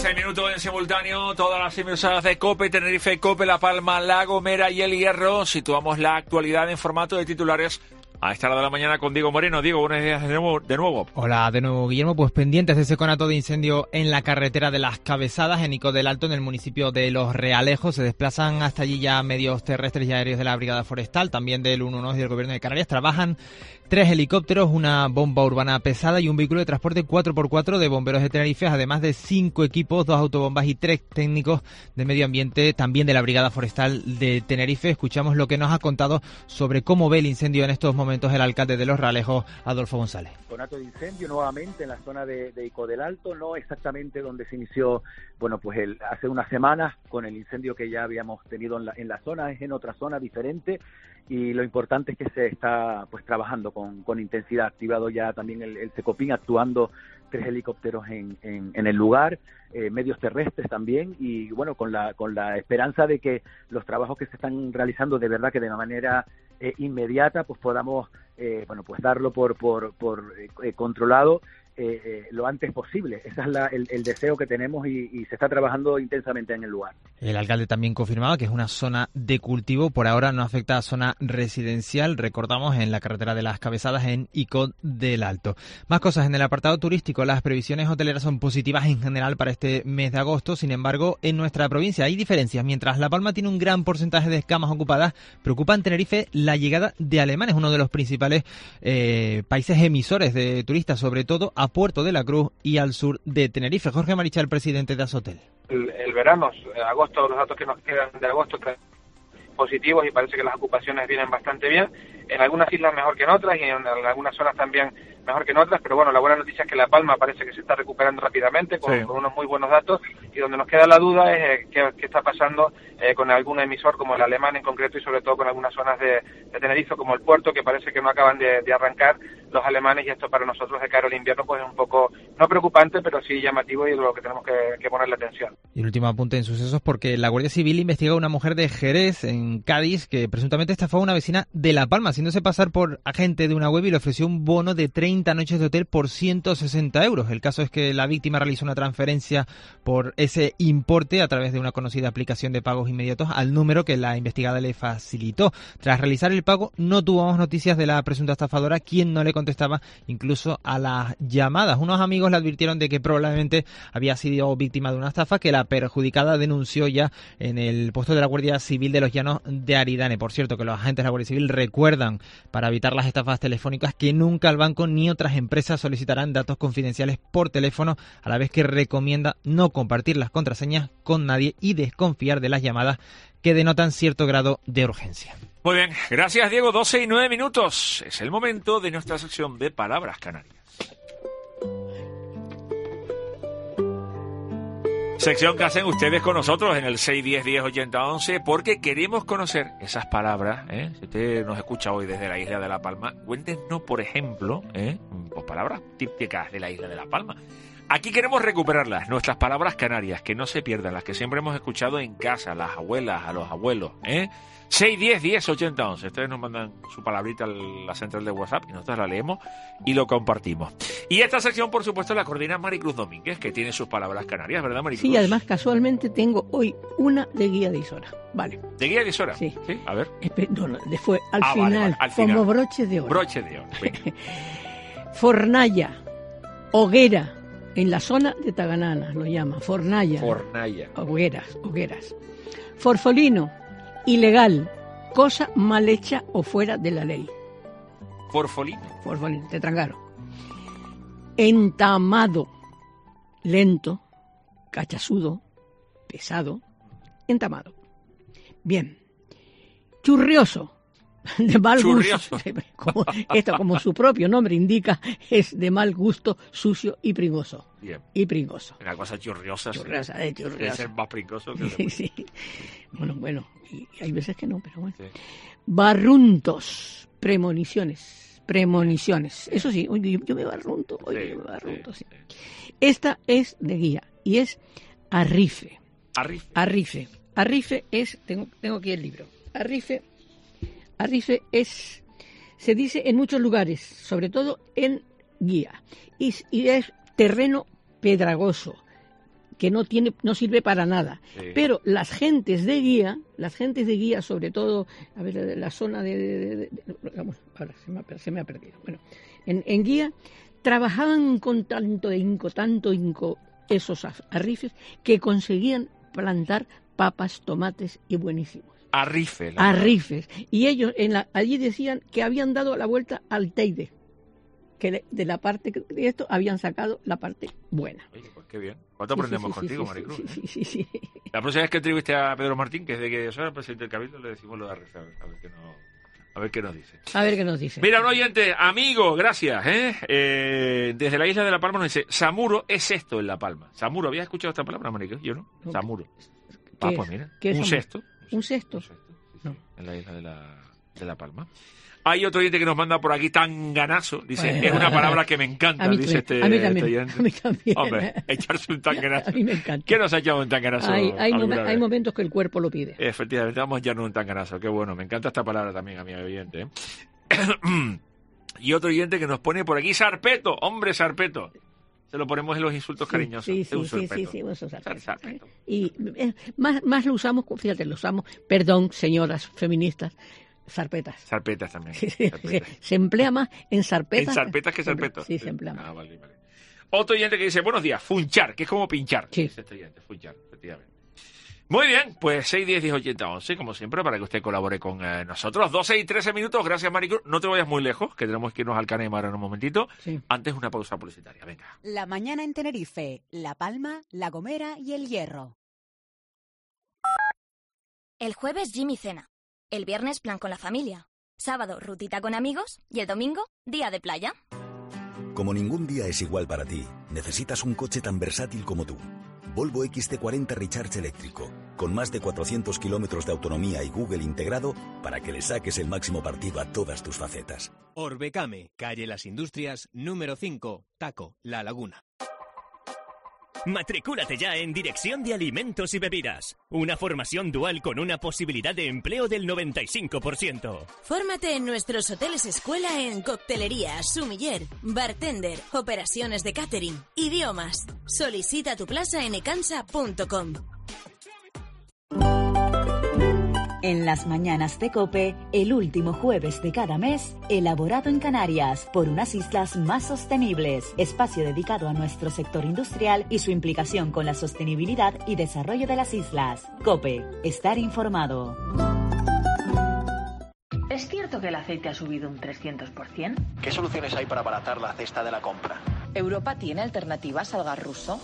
6 minutos en simultáneo, todas las emisoras de COPE, Tenerife, COPE, La Palma, La Gomera y El Hierro. Situamos la actualidad en formato de titulares a esta hora de la mañana con Diego Moreno. Diego, buenos días de nuevo. Hola de nuevo, Guillermo. Pues pendientes de ese conato de incendio en la carretera de Las Cabezadas, en Ico del Alto, en el municipio de Los Realejos. Se desplazan hasta allí ya medios terrestres y aéreos de la Brigada Forestal, también del 112 y del Gobierno de Canarias. Trabajan 3 helicópteros, una bomba urbana pesada y un vehículo de transporte 4x4 de bomberos de Tenerife, además de 5 equipos, 2 autobombas y 3 técnicos de medio ambiente, también de la Brigada Forestal de Tenerife. Escuchamos lo que nos ha contado sobre cómo ve el incendio en estos momentos el alcalde de Los Realejos, Adolfo González. Conato de incendio nuevamente en la zona de Ico del Alto, no exactamente donde se inició, bueno, pues hace unas semanas con el incendio que ya habíamos tenido en la zona, es en otra zona diferente, y lo importante es que se está pues trabajando con intensidad, activado ya también el Secopin, actuando 3 helicópteros en el lugar, medios terrestres también, y bueno, con la esperanza de que los trabajos que se están realizando de verdad que de una manera inmediata pues podamos bueno, pues darlo por controlado lo antes posible. Ese es el deseo que tenemos y se está trabajando intensamente en el lugar. El alcalde también confirmaba que es una zona de cultivo, por ahora no afecta a zona residencial, recordamos, en la carretera de Las Cabezadas en Ico del Alto. Más cosas en el apartado turístico. Las previsiones hoteleras son positivas en general para este mes de agosto, sin embargo en nuestra provincia hay diferencias. Mientras La Palma tiene un gran porcentaje de camas ocupadas, preocupa en Tenerife la llegada de alemanes, uno de los principales países emisores de turistas, sobre todo a Puerto de la Cruz y al sur de Tenerife. Jorge Marichal, presidente de Asotel. El verano, agosto, los datos que nos quedan de agosto están positivos y parece que las ocupaciones vienen bastante bien. En algunas islas mejor que en otras y en algunas zonas también mejor que en otras, pero bueno, la buena noticia es que La Palma parece que se está recuperando rápidamente con unos muy buenos datos, y donde nos queda la duda es qué está pasando con algún emisor como el alemán en concreto, y sobre todo con algunas zonas de Tenerife como el puerto, que parece que no acaban de arrancar los alemanes, y esto para nosotros de cara al invierno pues es un poco, no preocupante, pero sí llamativo, y de lo que tenemos que ponerle atención. Y el último apunte en sucesos, porque la Guardia Civil investiga a una mujer de Jerez, en Cádiz, que presuntamente estafó a una vecina de La Palma, haciéndose pasar por agente de una web, y le ofreció un bono de 30 noches de hotel por 160 euros. El caso es que la víctima realizó una transferencia por ese importe a través de una conocida aplicación de pagos inmediatos al número que la investigada le facilitó. Tras realizar el pago, no tuvimos noticias de la presunta estafadora, quien no le contestaba incluso a las llamadas. Unos amigos le advirtieron de que probablemente había sido víctima de una estafa, que la perjudicada denunció ya en el puesto de la Guardia Civil de los Llanos de Aridane. Por cierto, que los agentes de la Guardia Civil recuerdan, para evitar las estafas telefónicas, que nunca el banco ni otras empresas solicitarán datos confidenciales por teléfono, a la vez que recomienda no compartir las contraseñas con nadie y desconfiar de las llamadas que denotan cierto grado de urgencia. Muy bien, gracias Diego. 12:09. Es el momento de nuestra sección de Palabras Canarias. Sección que hacen ustedes con nosotros en el 610-1080-11, porque queremos conocer esas palabras. Si usted nos escucha hoy desde la isla de La Palma, cuéntenos, por ejemplo, pues palabras típicas de la isla de La Palma. Aquí queremos recuperarlas, nuestras palabras canarias, que no se pierdan, las que siempre hemos escuchado en casa, las abuelas, a los abuelos. 610-1080-11. Ustedes nos mandan su palabrita a la central de WhatsApp y nosotros la leemos y lo compartimos. Y esta sección, por supuesto, la coordina Maricruz Domínguez, que tiene sus palabras canarias, ¿verdad, Maricruz? Sí, además casualmente tengo hoy una de guía de Isora. Vale. ¿De guía de Isora? Sí. ¿Sí? A ver. No, fue al final, vale, al final, como broche de oro. Broche de oro. Fornalla, hoguera, en la zona de Taganana lo llama, fornalla. Fornalla. Hogueras. Forfolino, ilegal, cosa mal hecha o fuera de la ley. Forfolino, tetrangaro. Entamado, lento, cachazudo, pesado, entamado. Bien. Churrioso, de mal gusto. Como su propio nombre indica, es de mal gusto, sucio y pringoso. Bien. Y pringoso. Una cosa churriosa. Churriosa. Debe ser más pringoso que sí. Bueno, y hay veces que no, pero bueno. Sí. Barruntos, premoniciones. Eso sí, yo me barrunto, sí. Esta es de guía y es arrife. Arrife es, tengo aquí el libro. Arrife es, se dice en muchos lugares, sobre todo en guía, y es terreno pedregoso, que no sirve para nada. Sí. Pero las gentes de guía, sobre todo, a ver, la zona vamos, ahora se me ha perdido. Bueno, en guía trabajaban con tanto hinco esos arrifes que conseguían plantar papas, tomates y buenísimos. Arrifes. Y ellos allí decían que habían dado la vuelta al Teide, que de la parte de esto habían sacado la parte buena. Oye, pues qué bien. ¿Cuánto aprendemos contigo, Maricruz? Sí. La próxima vez que entreviste a Pedro Martín, que es de que yo soy el presidente del Cabildo, le decimos lo de Arrifes, a ver qué nos dice. A ver qué nos dice. Mira, un oyente, amigo, gracias. Desde la isla de La Palma nos dice, Samuro es esto en La Palma. Samuro, ¿habías escuchado esta palabra, Maricruz? Yo no. Samuro. Pues mira, un cesto. ¿Un cesto? Sí, en la isla de La Palma. Hay otro oyente que nos manda por aquí tanganazo. Dice, es una palabra que me encanta, dice este oyente. A mí también. Hombre, echarse un tanganazo. A mí me encanta. ¿Quién nos ha echado un tanganazo? Hay momentos que el cuerpo lo pide. Efectivamente, vamos a echarnos un tanganazo. Qué bueno, me encanta esta palabra también, amigo oyente. Y otro oyente que nos pone por aquí, sarpeto. Hombre, sarpeto. Se lo ponemos en los insultos cariñosos. Sí, un sarpeto. Y más lo usamos, fíjate, perdón, señoras feministas, zarpetas. Zarpetas también. Se emplea más en zarpetas. En zarpetas que zarpetos. Sí, se emplea más. Vale. Otro oyente que dice, buenos días, funchar, que es como pinchar. Sí. Dice este oyente, funchar, efectivamente. Muy bien, pues 6, 10, 10, 80, 11, como siempre, para que usted colabore con nosotros. 12 y 13 minutos, gracias, Maricruz. No te vayas muy lejos, que tenemos que irnos al Canemar en un momentito. Sí. Antes una pausa publicitaria, venga. La mañana en Tenerife, La Palma, La Gomera y El Hierro. El jueves, gym y cena. El viernes, plan con la familia. Sábado, rutita con amigos. Y el domingo, día de playa. Como ningún día es igual para ti, necesitas un coche tan versátil como tú. Volvo XC40 Recharge eléctrico, con más de 400 kilómetros de autonomía y Google integrado para que le saques el máximo partido a todas tus facetas. Orbecame, calle Las Industrias, número 5, Taco, La Laguna. Matricúlate ya en Dirección de Alimentos y Bebidas. Una formación dual con una posibilidad de empleo del 95%. Fórmate en nuestros hoteles escuela en coctelería, sumiller, bartender, operaciones de catering, idiomas. Solicita tu plaza en ecansa.com. En las mañanas de COPE, el último jueves de cada mes, elaborado en Canarias por unas islas más sostenibles, espacio dedicado a nuestro sector industrial y su implicación con la sostenibilidad y desarrollo de las islas. COPE, estar informado. ¿Es cierto que el aceite ha subido un 300%? ¿Qué soluciones hay para abaratar la cesta de la compra? ¿Europa tiene alternativas al gas ruso?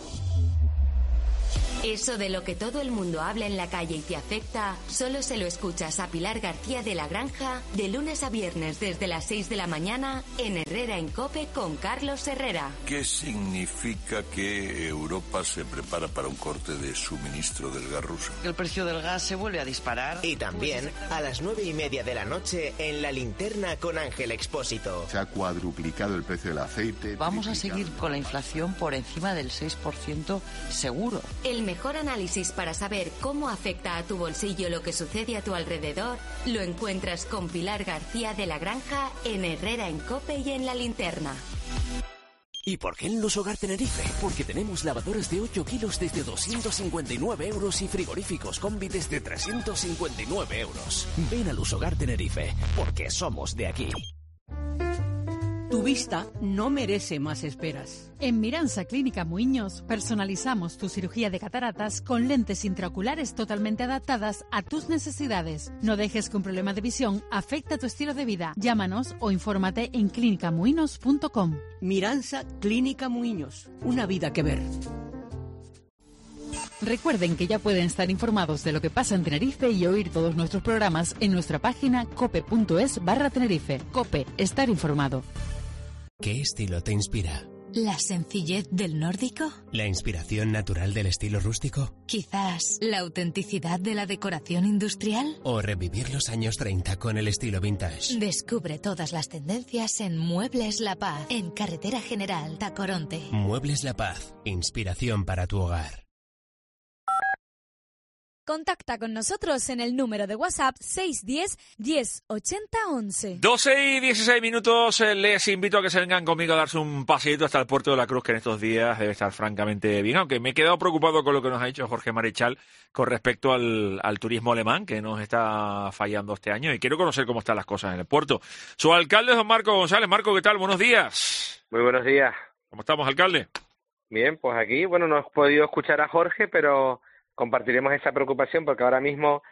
Eso de lo que todo el mundo habla en la calle y te afecta, solo se lo escuchas a Pilar García de la Granja de lunes a viernes desde las 6 de la mañana en Herrera en COPE con Carlos Herrera. ¿Qué significa que Europa se prepara para un corte de suministro del gas ruso? El precio del gas se vuelve a disparar. Y también a las 9:30 de la noche en La Linterna con Ángel Expósito. Se ha cuadruplicado el precio del aceite. Vamos a seguir con la inflación por encima del 6% seguro. El mejor análisis para saber cómo afecta a tu bolsillo lo que sucede a tu alrededor lo encuentras con Pilar García de la Granja en Herrera en COPE y en La Linterna. ¿Y por qué en Lusogar Tenerife? Porque tenemos lavadoras de 8 kilos desde 259 euros y frigoríficos combi desde 359 euros. Ven a Lusogar Tenerife, porque somos de aquí. Tu vista no merece más esperas. En Miransa Clínica Muiños personalizamos tu cirugía de cataratas con lentes intraoculares totalmente adaptadas a tus necesidades. No dejes que un problema de visión afecte a tu estilo de vida. Llámanos o infórmate en clinicamuiños.com. Miransa Clínica Muiños. Una vida que ver. Recuerden que ya pueden estar informados de lo que pasa en Tenerife y oír todos nuestros programas en nuestra página cope.es/Tenerife. COPE, estar informado. ¿Qué estilo te inspira? ¿La sencillez del nórdico? ¿La inspiración natural del estilo rústico? ¿Quizás la autenticidad de la decoración industrial? ¿O revivir los años 30 con el estilo vintage? Descubre todas las tendencias en Muebles La Paz, en Carretera General Tacoronte. Muebles La Paz, inspiración para tu hogar. Contacta con nosotros en el número de WhatsApp 610 10 80 11. 12:16. Les invito a que se vengan conmigo a darse un paseíto hasta el Puerto de la Cruz, que en estos días debe estar francamente bien, aunque me he quedado preocupado con lo que nos ha dicho Jorge Marechal con respecto al turismo alemán, que nos está fallando este año, y quiero conocer cómo están las cosas en el puerto. Su alcalde es don Marco González. Marco, ¿qué tal? Buenos días. Muy buenos días. ¿Cómo estamos, alcalde? Bien, pues aquí, no he podido escuchar a Jorge, pero compartiremos esa preocupación porque ahora mismo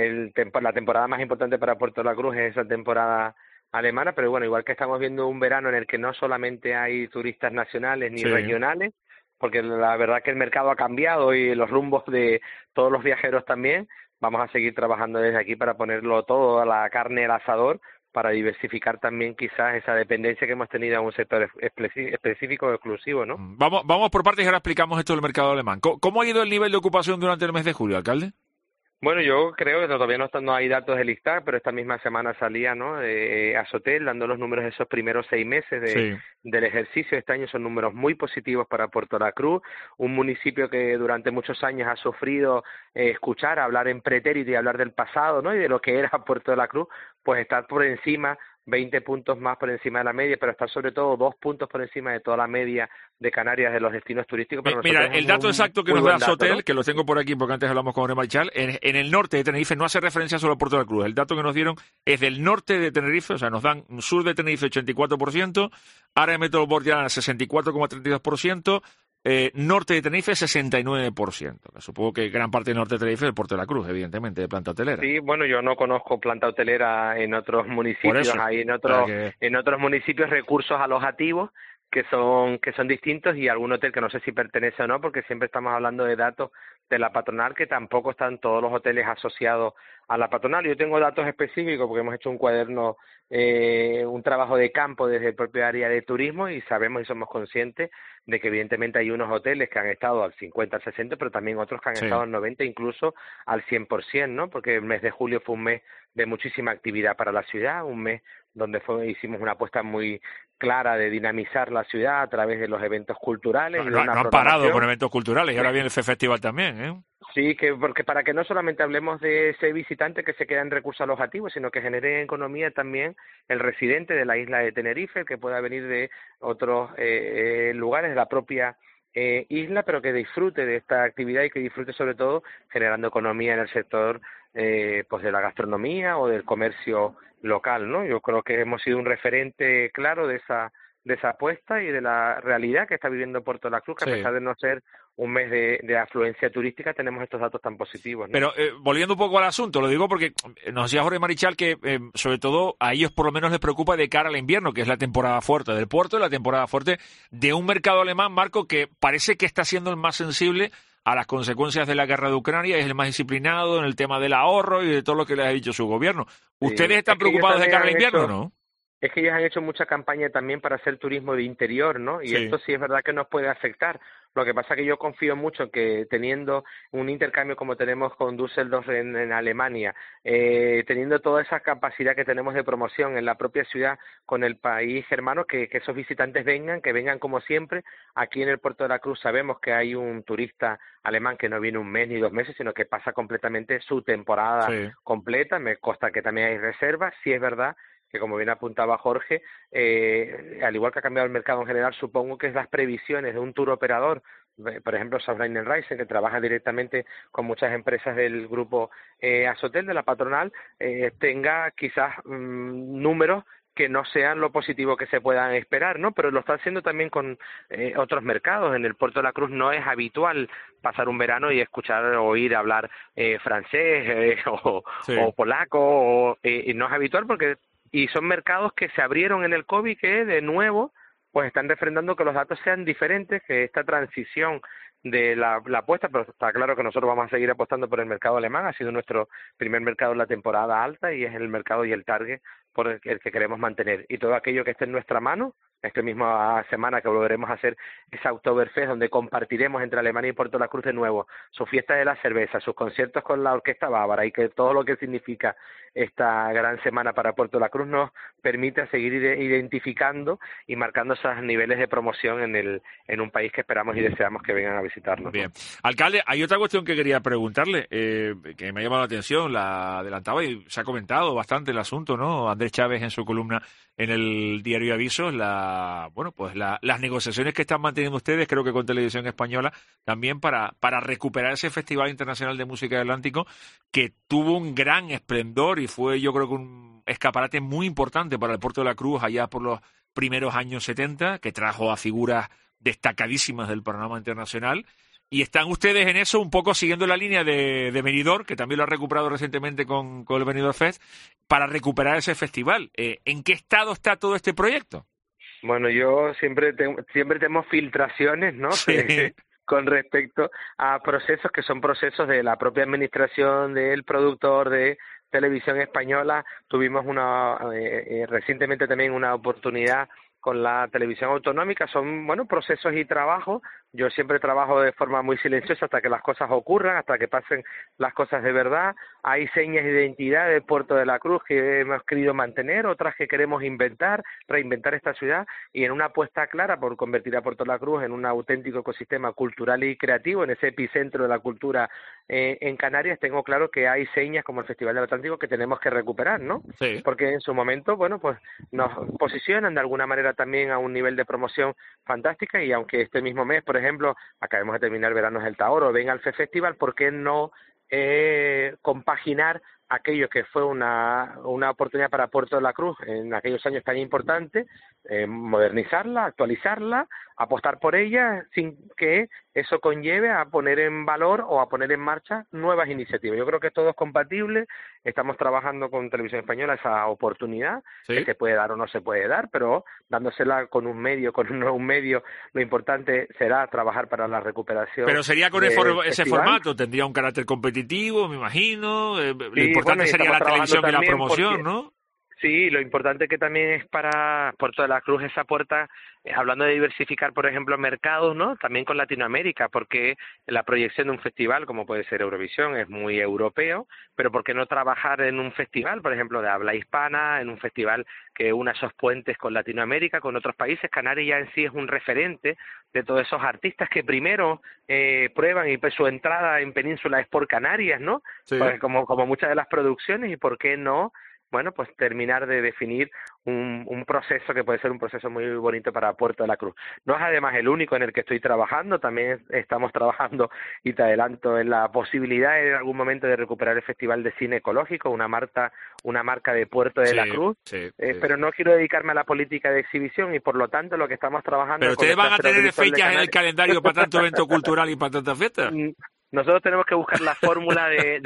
la temporada más importante para Puerto de la Cruz es esa temporada alemana, pero bueno, igual que estamos viendo un verano en el que no solamente hay turistas nacionales ni regionales, porque la verdad que el mercado ha cambiado y los rumbos de todos los viajeros también, vamos a seguir trabajando desde aquí para ponerlo todo a la carne al asador, para diversificar también quizás esa dependencia que hemos tenido a un sector específico o exclusivo, ¿no? Vamos por partes y ahora explicamos esto del mercado alemán. ¿Cómo ha ido el nivel de ocupación durante el mes de julio, alcalde? Bueno, yo creo que todavía no hay datos del ISTAC, pero esta misma semana salía, ¿no?, Azotel dando los números de esos primeros 6 meses del ejercicio. Este año son números muy positivos para Puerto La Cruz, un municipio que durante muchos años ha sufrido escuchar, hablar en pretérito y hablar del pasado, ¿no?, y de lo que era Puerto de la Cruz, pues estar por encima, 20 puntos más por encima de la media, pero estar sobre todo 2 puntos por encima de toda la media de Canarias de los destinos turísticos. Mira, el dato exacto que nos da Azotel, ¿no?, que lo tengo por aquí porque antes hablamos con Jorge Marechal, en el norte de Tenerife no hace referencia solo a Puerto de la Cruz. El dato que nos dieron es del norte de Tenerife, o sea, nos dan sur de Tenerife 84%, área metropolitana 64,32%, norte de Tenerife 69%. Supongo que gran parte del norte de Tenerife es el Puerto de la Cruz, evidentemente, de planta hotelera. Sí, bueno, yo no conozco planta hotelera en otros municipios. Hay en otros municipios recursos alojativos que son distintos, y algún hotel que no sé si pertenece o no, porque siempre estamos hablando de datos de la patronal, que tampoco están todos los hoteles asociados a la patronal. Yo tengo datos específicos porque hemos hecho un cuaderno, un trabajo de campo desde el propio área de turismo, y sabemos y somos conscientes de que evidentemente hay unos hoteles que han estado al 50, al 60, pero también otros que han estado al 90, incluso al 100%, ¿no? Porque el mes de julio fue un mes de muchísima actividad para la ciudad, un mes donde hicimos una apuesta muy clara de dinamizar la ciudad a través de los eventos culturales. No han parado con eventos culturales, y ahora viene el Festival también, ¿eh? Sí, porque para que no solamente hablemos de ese visitante que se queda en recursos alojativos, sino que genere economía también el residente de la isla de Tenerife, que pueda venir de otros lugares de la propia isla, pero que disfrute de esta actividad y que disfrute sobre todo generando economía en el sector pues de la gastronomía o del comercio local, ¿no? Yo creo que hemos sido un referente claro de esa apuesta y de la realidad que está viviendo Puerto de la Cruz, que a pesar de no ser un mes de afluencia turística, tenemos estos datos tan positivos, ¿no? Pero volviendo un poco al asunto, lo digo porque nos decía Jorge Marechal que sobre todo a ellos por lo menos les preocupa de cara al invierno, que es la temporada fuerte del puerto y la temporada fuerte de un mercado alemán, Marco, que parece que está siendo el más sensible a las consecuencias de la guerra de Ucrania, es el más disciplinado en el tema del ahorro y de todo lo que les ha dicho su gobierno. ¿Ustedes están preocupados de cara al invierno, no? Es que ellos han hecho mucha campaña también para hacer turismo de interior, ¿no? Y esto sí es verdad que nos puede afectar. Lo que pasa es que yo confío mucho que teniendo un intercambio como tenemos con Düsseldorf en Alemania, teniendo toda esa capacidad que tenemos de promoción en la propia ciudad con el país hermano, que esos visitantes que vengan como siempre. Aquí en el Puerto de la Cruz sabemos que hay un turista alemán que no viene un mes ni 2 meses, sino que pasa completamente su temporada completa. Me consta que también hay reservas. Sí es verdad que, como bien apuntaba Jorge, al igual que ha cambiado el mercado en general, supongo que es las previsiones de un tour operador, por ejemplo Saarbrücken Reisen, que trabaja directamente con muchas empresas del grupo Azotel, de la patronal, tenga quizás números que no sean lo positivo que se puedan esperar, ¿no? Pero lo está haciendo también con otros mercados. En el Puerto de la Cruz no es habitual pasar un verano y escuchar o oír hablar francés o polaco, y no es habitual y son mercados que se abrieron en el COVID, que de nuevo pues están refrendando que los datos sean diferentes, que esta transición de la apuesta, pero está claro que nosotros vamos a seguir apostando por el mercado alemán. Ha sido nuestro primer mercado en la temporada alta y es el mercado y el target por el que queremos mantener. Y todo aquello que esté en nuestra mano, esta misma semana que volveremos a hacer esa Oktoberfest, donde compartiremos entre Alemania y Puerto de la Cruz de nuevo su fiesta de la cerveza, sus conciertos con la Orquesta Bávara, y que todo lo que significa esta gran semana para Puerto de la Cruz nos permite seguir identificando y marcando esos niveles de promoción en un país que esperamos y deseamos que vengan a visitarnos. Bien. Alcalde, hay otra cuestión que quería preguntarle, que me ha llamado la atención, la adelantaba y se ha comentado bastante el asunto, ¿no? Andrés Chávez en su columna en el diario Avisos, las negociaciones que están manteniendo ustedes, creo que con Televisión Española, también para recuperar ese Festival Internacional de Música del Atlántico, que tuvo un gran esplendor y fue, yo creo que un escaparate muy importante para el Puerto de la Cruz allá por los primeros años 70, que trajo a figuras destacadísimas del panorama internacional. Y están ustedes en eso, un poco siguiendo la línea de Benidorm, que también lo ha recuperado recientemente con el Benidorm Fest, para recuperar ese festival. ¿En qué estado está todo este proyecto? Bueno, yo siempre tenemos filtraciones, ¿no? Sí. Con respecto a procesos que son procesos de la propia administración, del productor, de Televisión Española. Tuvimos recientemente también una oportunidad con la televisión autonómica. Son, procesos y trabajos. Yo siempre trabajo de forma muy silenciosa hasta que las cosas ocurran, hasta que pasen las cosas de verdad. Hay señas de identidad del Puerto de la Cruz que hemos querido mantener, otras que queremos reinventar esta ciudad, y en una apuesta clara por convertir a Puerto de la Cruz en un auténtico ecosistema cultural y creativo, en ese epicentro de la cultura en Canarias. Tengo claro que hay señas como el Festival del Atlántico que tenemos que recuperar, ¿no? Sí. Porque en su momento, pues nos posicionan de alguna manera también a un nivel de promoción fantástica, y aunque este mismo mes, por ejemplo, acabemos de terminar Veranos del Taoro, venga al FE Festival, ¿por qué no compaginar aquello que fue una oportunidad para Puerto de la Cruz en aquellos años tan importantes, modernizarla, actualizarla, apostar por ella, sin que eso conlleve a poner en valor o a poner en marcha nuevas iniciativas? Yo creo que todo es compatible. Estamos trabajando con Televisión Española esa oportunidad, ¿sí?, que se puede dar o no se puede dar, pero dándosela con un medio, con un nuevo medio, lo importante será trabajar para la recuperación. Pero sería con ese formato, tendría un carácter competitivo, me imagino. Lo importante sería la televisión y la promoción, ¿no? Sí, lo importante que también es para Puerto de la Cruz esa puerta, hablando de diversificar, por ejemplo, mercados, ¿no? También con Latinoamérica, porque la proyección de un festival, como puede ser Eurovisión, es muy europeo, pero ¿por qué no trabajar en un festival, por ejemplo, de habla hispana, en un festival que una esos puentes con Latinoamérica, con otros países? Canarias ya en sí es un referente de todos esos artistas que primero prueban, y pues su entrada en Península es por Canarias, ¿no? Sí. Pues como muchas de las producciones, y ¿por qué no pues terminar de definir un proceso que puede ser un proceso muy bonito para Puerto de la Cruz? No es además el único en el que estoy trabajando, también estamos trabajando, y te adelanto, en la posibilidad en algún momento de recuperar el Festival de Cine Ecológico, una marca de Puerto de la Cruz, pero no quiero dedicarme a la política de exhibición, y por lo tanto lo que estamos trabajando... Pero ustedes van a tener fechas en el calendario para tanto evento cultural y para tantas fiestas. Nosotros tenemos que buscar la fórmula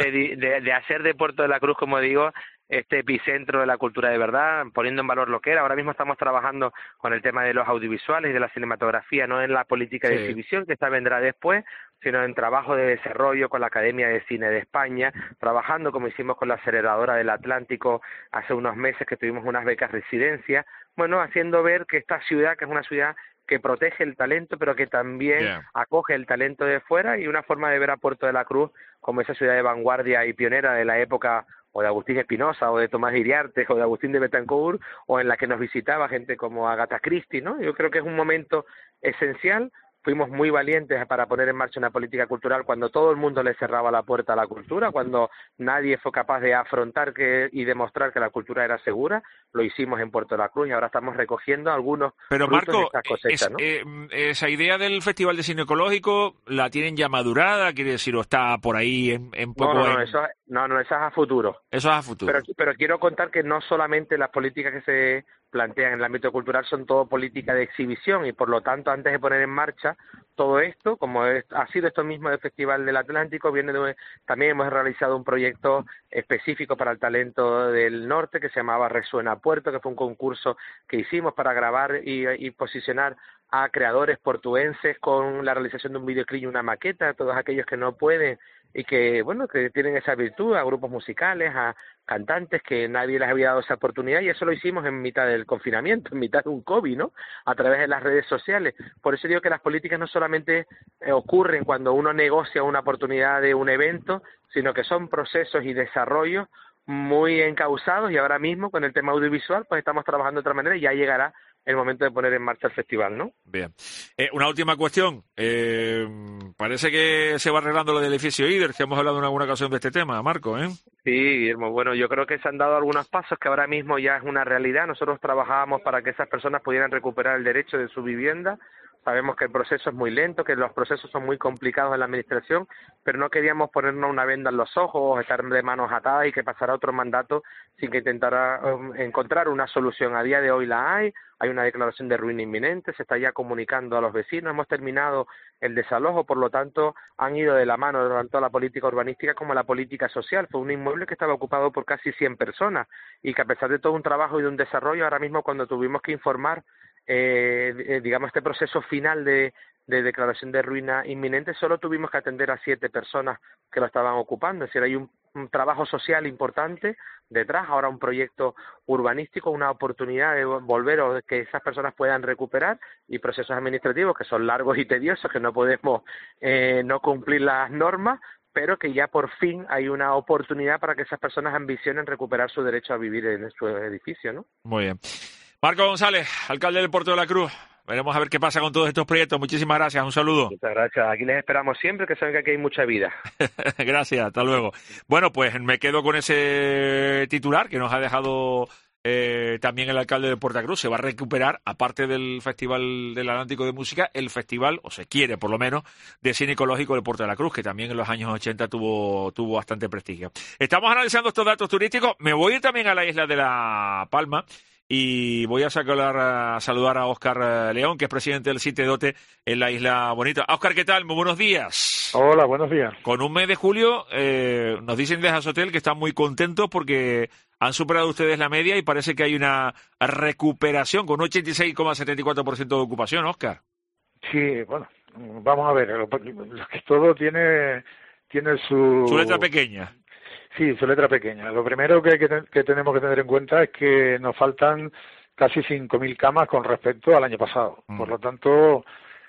de hacer de Puerto de la Cruz, como digo, este epicentro de la cultura de verdad, poniendo en valor lo que era. Ahora mismo estamos trabajando con el tema de los audiovisuales y de la cinematografía, no en la política de exhibición, que esta vendrá después, sino en trabajo de desarrollo con la Academia de Cine de España, trabajando como hicimos con la Aceleradora del Atlántico hace unos meses, que tuvimos unas becas residencia, haciendo ver que esta ciudad, que es una ciudad que protege el talento, pero que también acoge el talento de fuera, y una forma de ver a Puerto de la Cruz como esa ciudad de vanguardia y pionera de la época o de Agustín Espinosa, o de Tomás Iriarte, o de Agustín de Betancourt, o en la que nos visitaba gente como Agatha Christie, ¿no? Yo creo que es un momento esencial. Fuimos muy valientes para poner en marcha una política cultural cuando todo el mundo le cerraba la puerta a la cultura, cuando nadie fue capaz de afrontar y demostrar que la cultura era segura. Lo hicimos en Puerto de la Cruz, y ahora estamos recogiendo algunos Pero frutos Marco, de estas cosechas, ¿no? esa idea del Festival de Cine Ecológico, ¿la tienen ya madurada? Quiere decir, ¿o está por ahí en poco? Eso es a futuro. Eso es a futuro. Pero quiero contar que no solamente las políticas que se plantean en el ámbito cultural son todo política de exhibición, y por lo tanto, antes de poner en marcha todo esto, como ha sido esto mismo del Festival del Atlántico, también hemos realizado un proyecto específico para el talento del norte que se llamaba Resuena Puerto, que fue un concurso que hicimos para grabar y posicionar a creadores portuenses con la realización de un videoclip y una maqueta, a todos aquellos que no pueden y que, bueno, que tienen esa virtud, a grupos musicales, a cantantes que nadie les había dado esa oportunidad, y eso lo hicimos en mitad del confinamiento, en mitad de un COVID, ¿no?, a través de las redes sociales. Por eso digo que las políticas no solamente ocurren cuando uno negocia una oportunidad de un evento, sino que son procesos y desarrollos muy encausados, y ahora mismo con el tema audiovisual pues estamos trabajando de otra manera y ya llegará el momento de poner en marcha el festival, ¿no? Bien. Una última cuestión. Parece que se va arreglando lo del edificio IDER, que hemos hablado en alguna ocasión de este tema, Marco, ¿eh? Sí, Guillermo. Bueno, yo creo que se han dado algunos pasos que ahora mismo ya es una realidad. Nosotros trabajábamos para que esas personas pudieran recuperar el derecho de su vivienda. Sabemos que el proceso es muy lento, que los procesos son muy complicados en la administración, pero no queríamos ponernos una venda en los ojos, estar de manos atadas y que pasara otro mandato sin que intentara encontrar una solución. A día de hoy la hay una declaración de ruina inminente, se está ya comunicando a los vecinos, hemos terminado el desalojo, por lo tanto han ido de la mano tanto la política urbanística como la política social. Fue un inmueble que estaba ocupado por casi 100 personas y que a pesar de todo un trabajo y de un desarrollo, ahora mismo cuando tuvimos que informar digamos este proceso final de declaración de ruina inminente, solo tuvimos que atender a 7 personas que lo estaban ocupando. Es decir, hay un trabajo social importante detrás, ahora un proyecto urbanístico, una oportunidad de volver o de que esas personas puedan recuperar, y procesos administrativos que son largos y tediosos, que no podemos no cumplir las normas, pero que ya por fin hay una oportunidad para que esas personas ambicionen recuperar su derecho a vivir en su edificio, ¿no? Muy bien. Marco González, alcalde del Puerto de la Cruz. Veremos a ver qué pasa con todos estos proyectos. Muchísimas gracias, un saludo. Muchas gracias. Aquí les esperamos siempre, que saben que aquí hay mucha vida. Gracias, hasta luego. Bueno, pues me quedo con ese titular que nos ha dejado también el alcalde de Puerto de la Cruz. Se va a recuperar, aparte del Festival del Atlántico de Música, el festival, o se quiere por lo menos, de cine ecológico de Puerto de la Cruz, que también en los años 80 tuvo bastante prestigio. Estamos analizando estos datos turísticos. Me voy a ir también a la isla de La Palma. Y voy a saludar a Óscar León, que es presidente del CITE Dote en la Isla Bonita. Óscar, ¿qué tal? Muy buenos días. Hola, buenos días. Con un mes de julio, nos dicen desde Azotel que están muy contentos porque han superado ustedes la media y parece que hay una recuperación con un 86,74% de ocupación, Óscar. Sí, bueno, vamos a ver, que todo tiene su letra pequeña. Sí, su letra pequeña. Lo primero que tenemos que tener en cuenta es que nos faltan casi 5.000 camas con respecto al año pasado. Por lo tanto,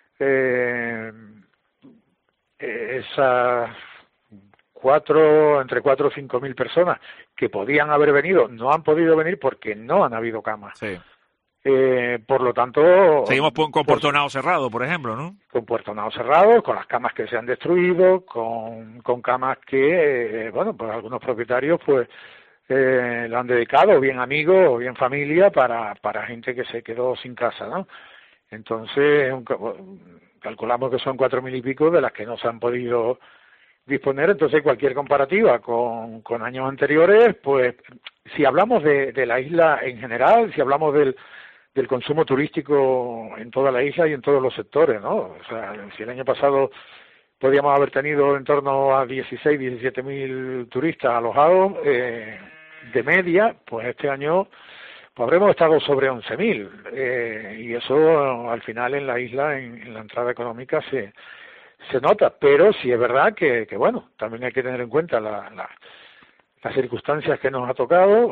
esas entre 4 o 5.000 personas que podían haber venido no han podido venir porque no han habido camas. Sí. Por lo tanto... Seguimos con Puerto Nao cerrado, por ejemplo, ¿no? Con Puerto Nao cerrado, con las camas que se han destruido, con camas que, bueno, pues algunos propietarios pues lo han dedicado, o bien amigos, o bien familia, para gente que se quedó sin casa, ¿no? Entonces, calculamos que son 4.000 y pico de las que no se han podido disponer. Entonces, cualquier comparativa con años anteriores, pues, si hablamos de la isla en general, si hablamos del consumo turístico en toda la isla y en todos los sectores, ¿no? O sea, si el año pasado podíamos haber tenido en torno a 16, 17.000 turistas alojados de media, pues este año pues habremos estado sobre 11.000 y eso al final en la isla, en la entrada económica se nota, pero sí es verdad que bueno, también hay que tener en cuenta las circunstancias que nos ha tocado.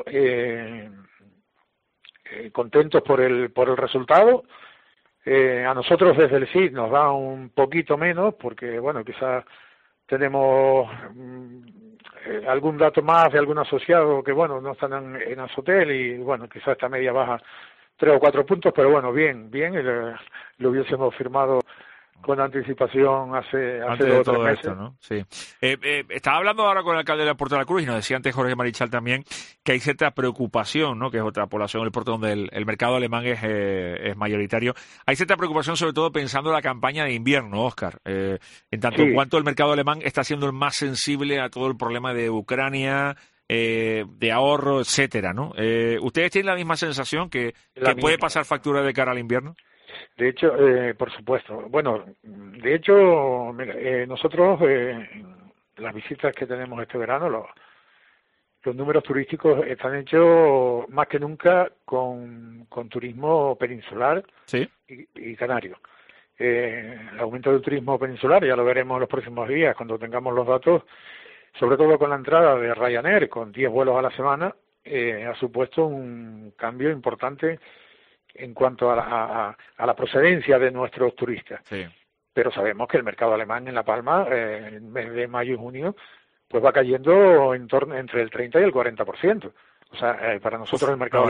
Contentos por el resultado. A nosotros desde el CID nos da un poquito menos porque, bueno, quizás tenemos algún dato más de algún asociado que, bueno, no están en Azotel y, bueno, quizás esta media baja 3 o 4 puntos, pero bueno, bien, lo hubiésemos firmado con anticipación hace 2 o 3 meses. Esto, ¿no? Sí. Estaba hablando ahora con el alcalde de Puerto de la Cruz y nos decía antes Jorge Marichal también que hay cierta preocupación, ¿no? Que es otra población del puerto donde el mercado alemán es mayoritario. Hay cierta preocupación sobre todo pensando en la campaña de invierno, Óscar. En tanto en cuanto el mercado alemán está siendo el más sensible a todo el problema de Ucrania, de ahorro, etcétera, ¿no? ¿Ustedes tienen la misma sensación que puede pasar factura de cara al invierno? De hecho, por supuesto. Bueno, de hecho, mira, nosotros, las visitas que tenemos este verano, los números turísticos están hechos más que nunca con turismo peninsular y canario. El aumento del turismo peninsular, ya lo veremos en los próximos días cuando tengamos los datos, sobre todo con la entrada de Ryanair con 10 vuelos a la semana, ha supuesto un cambio importante en cuanto a la procedencia de nuestros turistas. Sí. Pero sabemos que el mercado alemán en La Palma, en el mes de mayo y junio, pues va cayendo entre el 30 y el 40%. O sea, para nosotros el mercado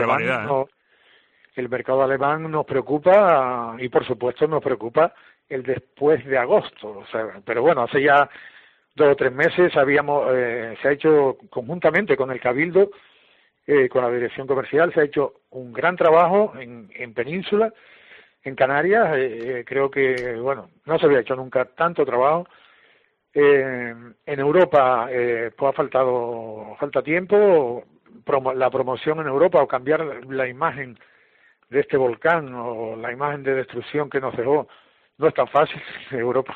alemán nos preocupa, y por supuesto nos preocupa el después de agosto. O sea, pero bueno, hace ya 2 o 3 meses se ha hecho conjuntamente con el Cabildo, con la dirección comercial, se ha hecho un gran trabajo en Península, en Canarias. Creo que, bueno, no se había hecho nunca tanto trabajo. En Europa pues falta tiempo. La promoción en Europa o cambiar la imagen de este volcán o la imagen de destrucción que nos dejó no es tan fácil. Europa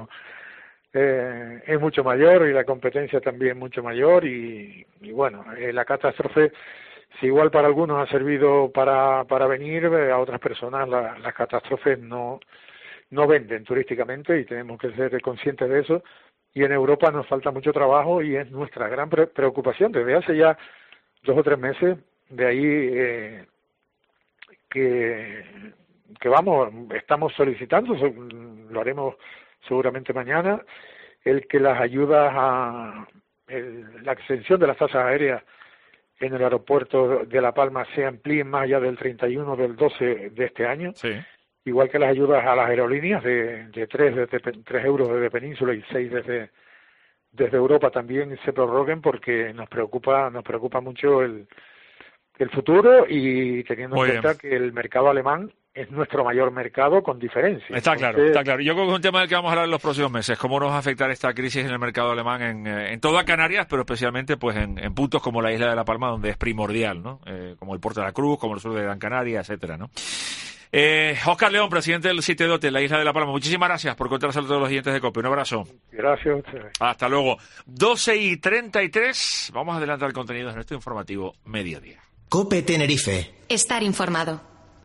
es mucho mayor y la competencia también mucho mayor y bueno, la catástrofe, si igual para algunos ha servido para venir, a otras personas las catástrofes no venden turísticamente y tenemos que ser conscientes de eso. Y en Europa nos falta mucho trabajo y es nuestra gran preocupación desde hace ya 2 o 3 meses. De ahí que estamos solicitando, lo haremos seguramente mañana, el que las ayudas la extensión de las tasas aéreas en el aeropuerto de La Palma se amplíen más allá del 31 del 12 de este año. Sí. Igual que las ayudas a las aerolíneas de 3 euros desde Península y 6 desde Europa también se prorroguen, porque nos preocupa mucho el futuro, y teniendo en cuenta que el mercado alemán es nuestro mayor mercado con diferencia. Está claro. Yo creo que es un tema del que vamos a hablar en los próximos meses, cómo nos va a afectar esta crisis en el mercado alemán en toda Canarias, pero especialmente pues en puntos como la isla de La Palma, donde es primordial, ¿no? Como el Puerto de la Cruz, como el sur de Gran Canaria, etcétera, ¿no? Óscar León, presidente del sitio de hotel, la isla de La Palma, muchísimas gracias por contárselo a todos los oyentes de COPE. Un abrazo. Gracias a ustedes. Hasta luego. 12:33, vamos a adelantar el contenido en nuestro informativo Mediodía. COPE Tenerife. Estar informado.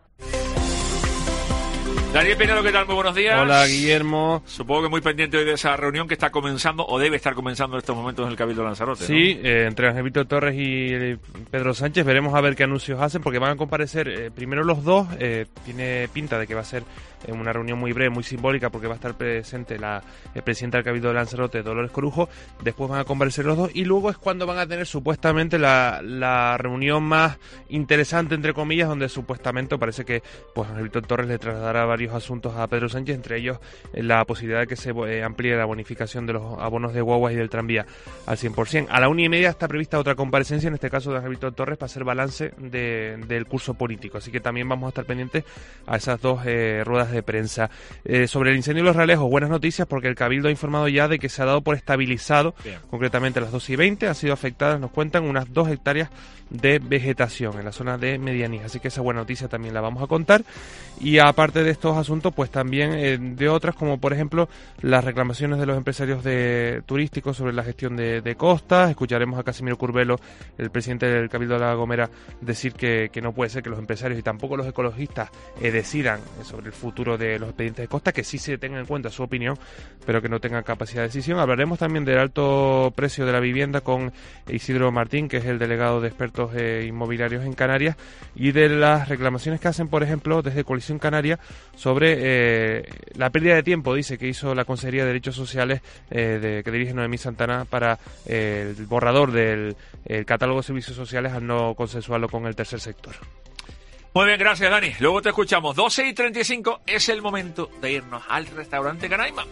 Daniel Pinero, ¿qué tal? Muy buenos días. Hola, Guillermo. Supongo que muy pendiente hoy de esa reunión que está comenzando, o debe estar comenzando en estos momentos en el Cabildo de Lanzarote. Sí, ¿no? Entre Ángel Víctor Torres y Pedro Sánchez. Veremos a ver qué anuncios hacen, porque van a comparecer primero los dos. Tiene pinta de que va a ser una reunión muy breve, muy simbólica, porque va a estar presente la presidenta del Cabildo de Lanzarote, Dolores Corujo. Después van a comparecer los dos y luego es cuando van a tener supuestamente la reunión más interesante, entre comillas, donde supuestamente parece que pues Ángel Víctor Torres le trasladará varios asuntos a Pedro Sánchez, entre ellos la posibilidad de que se amplíe la bonificación de los abonos de guaguas y del tranvía al 100%. A la 1:30 está prevista otra comparecencia, en este caso de Ángel Víctor Torres, para hacer balance del curso político, así que también vamos a estar pendientes a esas dos ruedas de prensa. Sobre el incendio de Los Realejos, buenas noticias, porque el Cabildo ha informado ya de que se ha dado por estabilizado. Bien. Concretamente a las 12:20 han sido afectadas, nos cuentan, unas 2 hectáreas de vegetación en la zona de Medianía, así que esa buena noticia también la vamos a contar. Y aparte de estos asuntos, pues también de otras, como por ejemplo las reclamaciones de los empresarios turísticos sobre la gestión de costas. Escucharemos a Casimiro Curbelo, el presidente del Cabildo de La Gomera, decir que no puede ser que los empresarios y tampoco los ecologistas decidan sobre el futuro de los expedientes de costa, que sí se tenga en cuenta su opinión, pero que no tengan capacidad de decisión. Hablaremos también del alto precio de la vivienda con Isidro Martín, que es el delegado de expertos inmobiliarios en Canarias, y de las reclamaciones que hacen, por ejemplo, desde Coalición Canaria sobre la pérdida de tiempo, dice, que hizo la Consejería de Derechos Sociales que dirige Noemí Santana para el borrador del catálogo de servicios sociales, al no consensuarlo con el tercer sector. Muy bien, gracias, Dani. Luego te escuchamos. 12:35, es el momento de irnos al restaurante Canaima.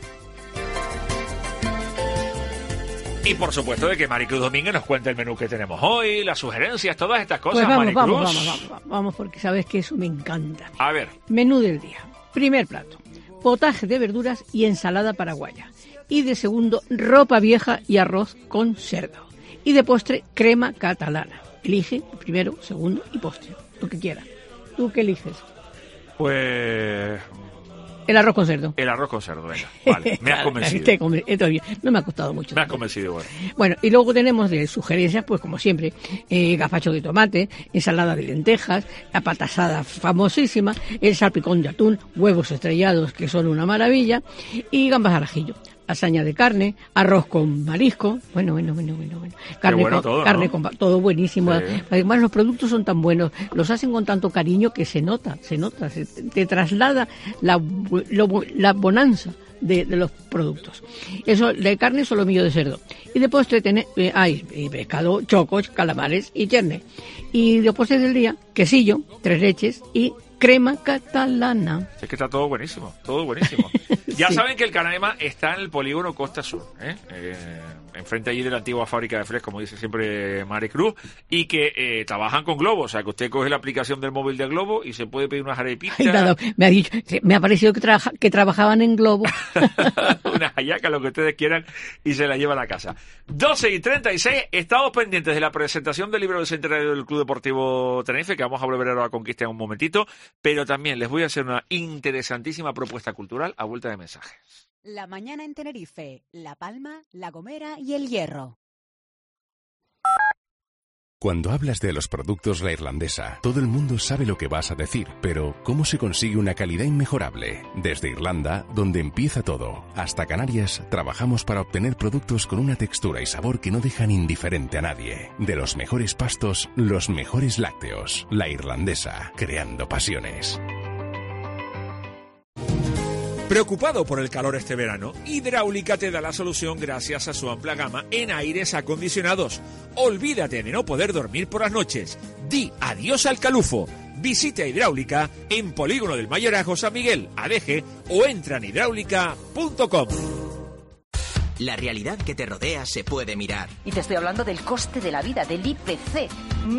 Y por supuesto de que Maricruz Domínguez nos cuente el menú que tenemos hoy, las sugerencias, todas estas cosas. Pues vamos, porque sabes que eso me encanta. A ver. Menú del día. Primer plato, potaje de verduras y ensalada paraguaya. Y de segundo, ropa vieja y arroz con cerdo. Y de postre, crema catalana. Elige primero, segundo y postre, lo que quieras. ¿Tú qué eliges? Pues... El arroz con cerdo. El arroz con cerdo, venga. Vale, me has convencido. No me ha costado mucho. Me has convencido, bueno. Bueno, y luego tenemos de sugerencias, pues como siempre, gazpacho de tomate, ensalada de lentejas, la pata asada famosísima, el salpicón de atún, huevos estrellados, que son una maravilla, y gambas al ajillo. Lasaña de carne, arroz con marisco, bueno. Carne, bueno, todo, carne ¿no? con todo buenísimo. Sí. Además los productos son tan buenos, los hacen con tanto cariño que se nota, te traslada la bonanza de los productos. Eso de carne, solomillo de cerdo. Y de postre hay pescado, chocos, calamares y cherne. Y de postre del día, quesillo, 3 leches y crema catalana. Es que está todo buenísimo, todo buenísimo. Ya Sí. saben que el Canaima está en el polígono Costa Sur, enfrente allí de la antigua fábrica de Flex, como dice siempre Maricruz, y que trabajan con Globo, o sea que usted coge la aplicación del móvil de Globo y se puede pedir unas arepitas, Ay, nada, me ha parecido que trabajaban en Globo. unas hallacas, lo que ustedes quieran, y se las llevan a casa. 12:36, estamos pendientes de la presentación del libro del centenario del Club Deportivo Tenerife, que vamos a volver a la conquista en un momentito, pero también les voy a hacer una interesantísima propuesta cultural a vuelta de mensajes. La mañana en Tenerife, La Palma, La Gomera y El Hierro. Cuando hablas de los productos La Irlandesa, todo el mundo sabe lo que vas a decir, pero ¿cómo se consigue una calidad inmejorable? Desde Irlanda, donde empieza todo, hasta Canarias, trabajamos para obtener productos con una textura y sabor que no dejan indiferente a nadie. De los mejores pastos, los mejores lácteos. La Irlandesa, creando pasiones. Preocupado por el calor este verano, Hidráulica te da la solución gracias a su amplia gama en aires acondicionados. Olvídate de no poder dormir por las noches. Di adiós al calufo. Visita Hidráulica en Polígono del Mayorazgo San Miguel, ADG, o entra en hidráulica.com. La realidad que te rodea se puede mirar. Y te estoy hablando del coste de la vida, del IPC.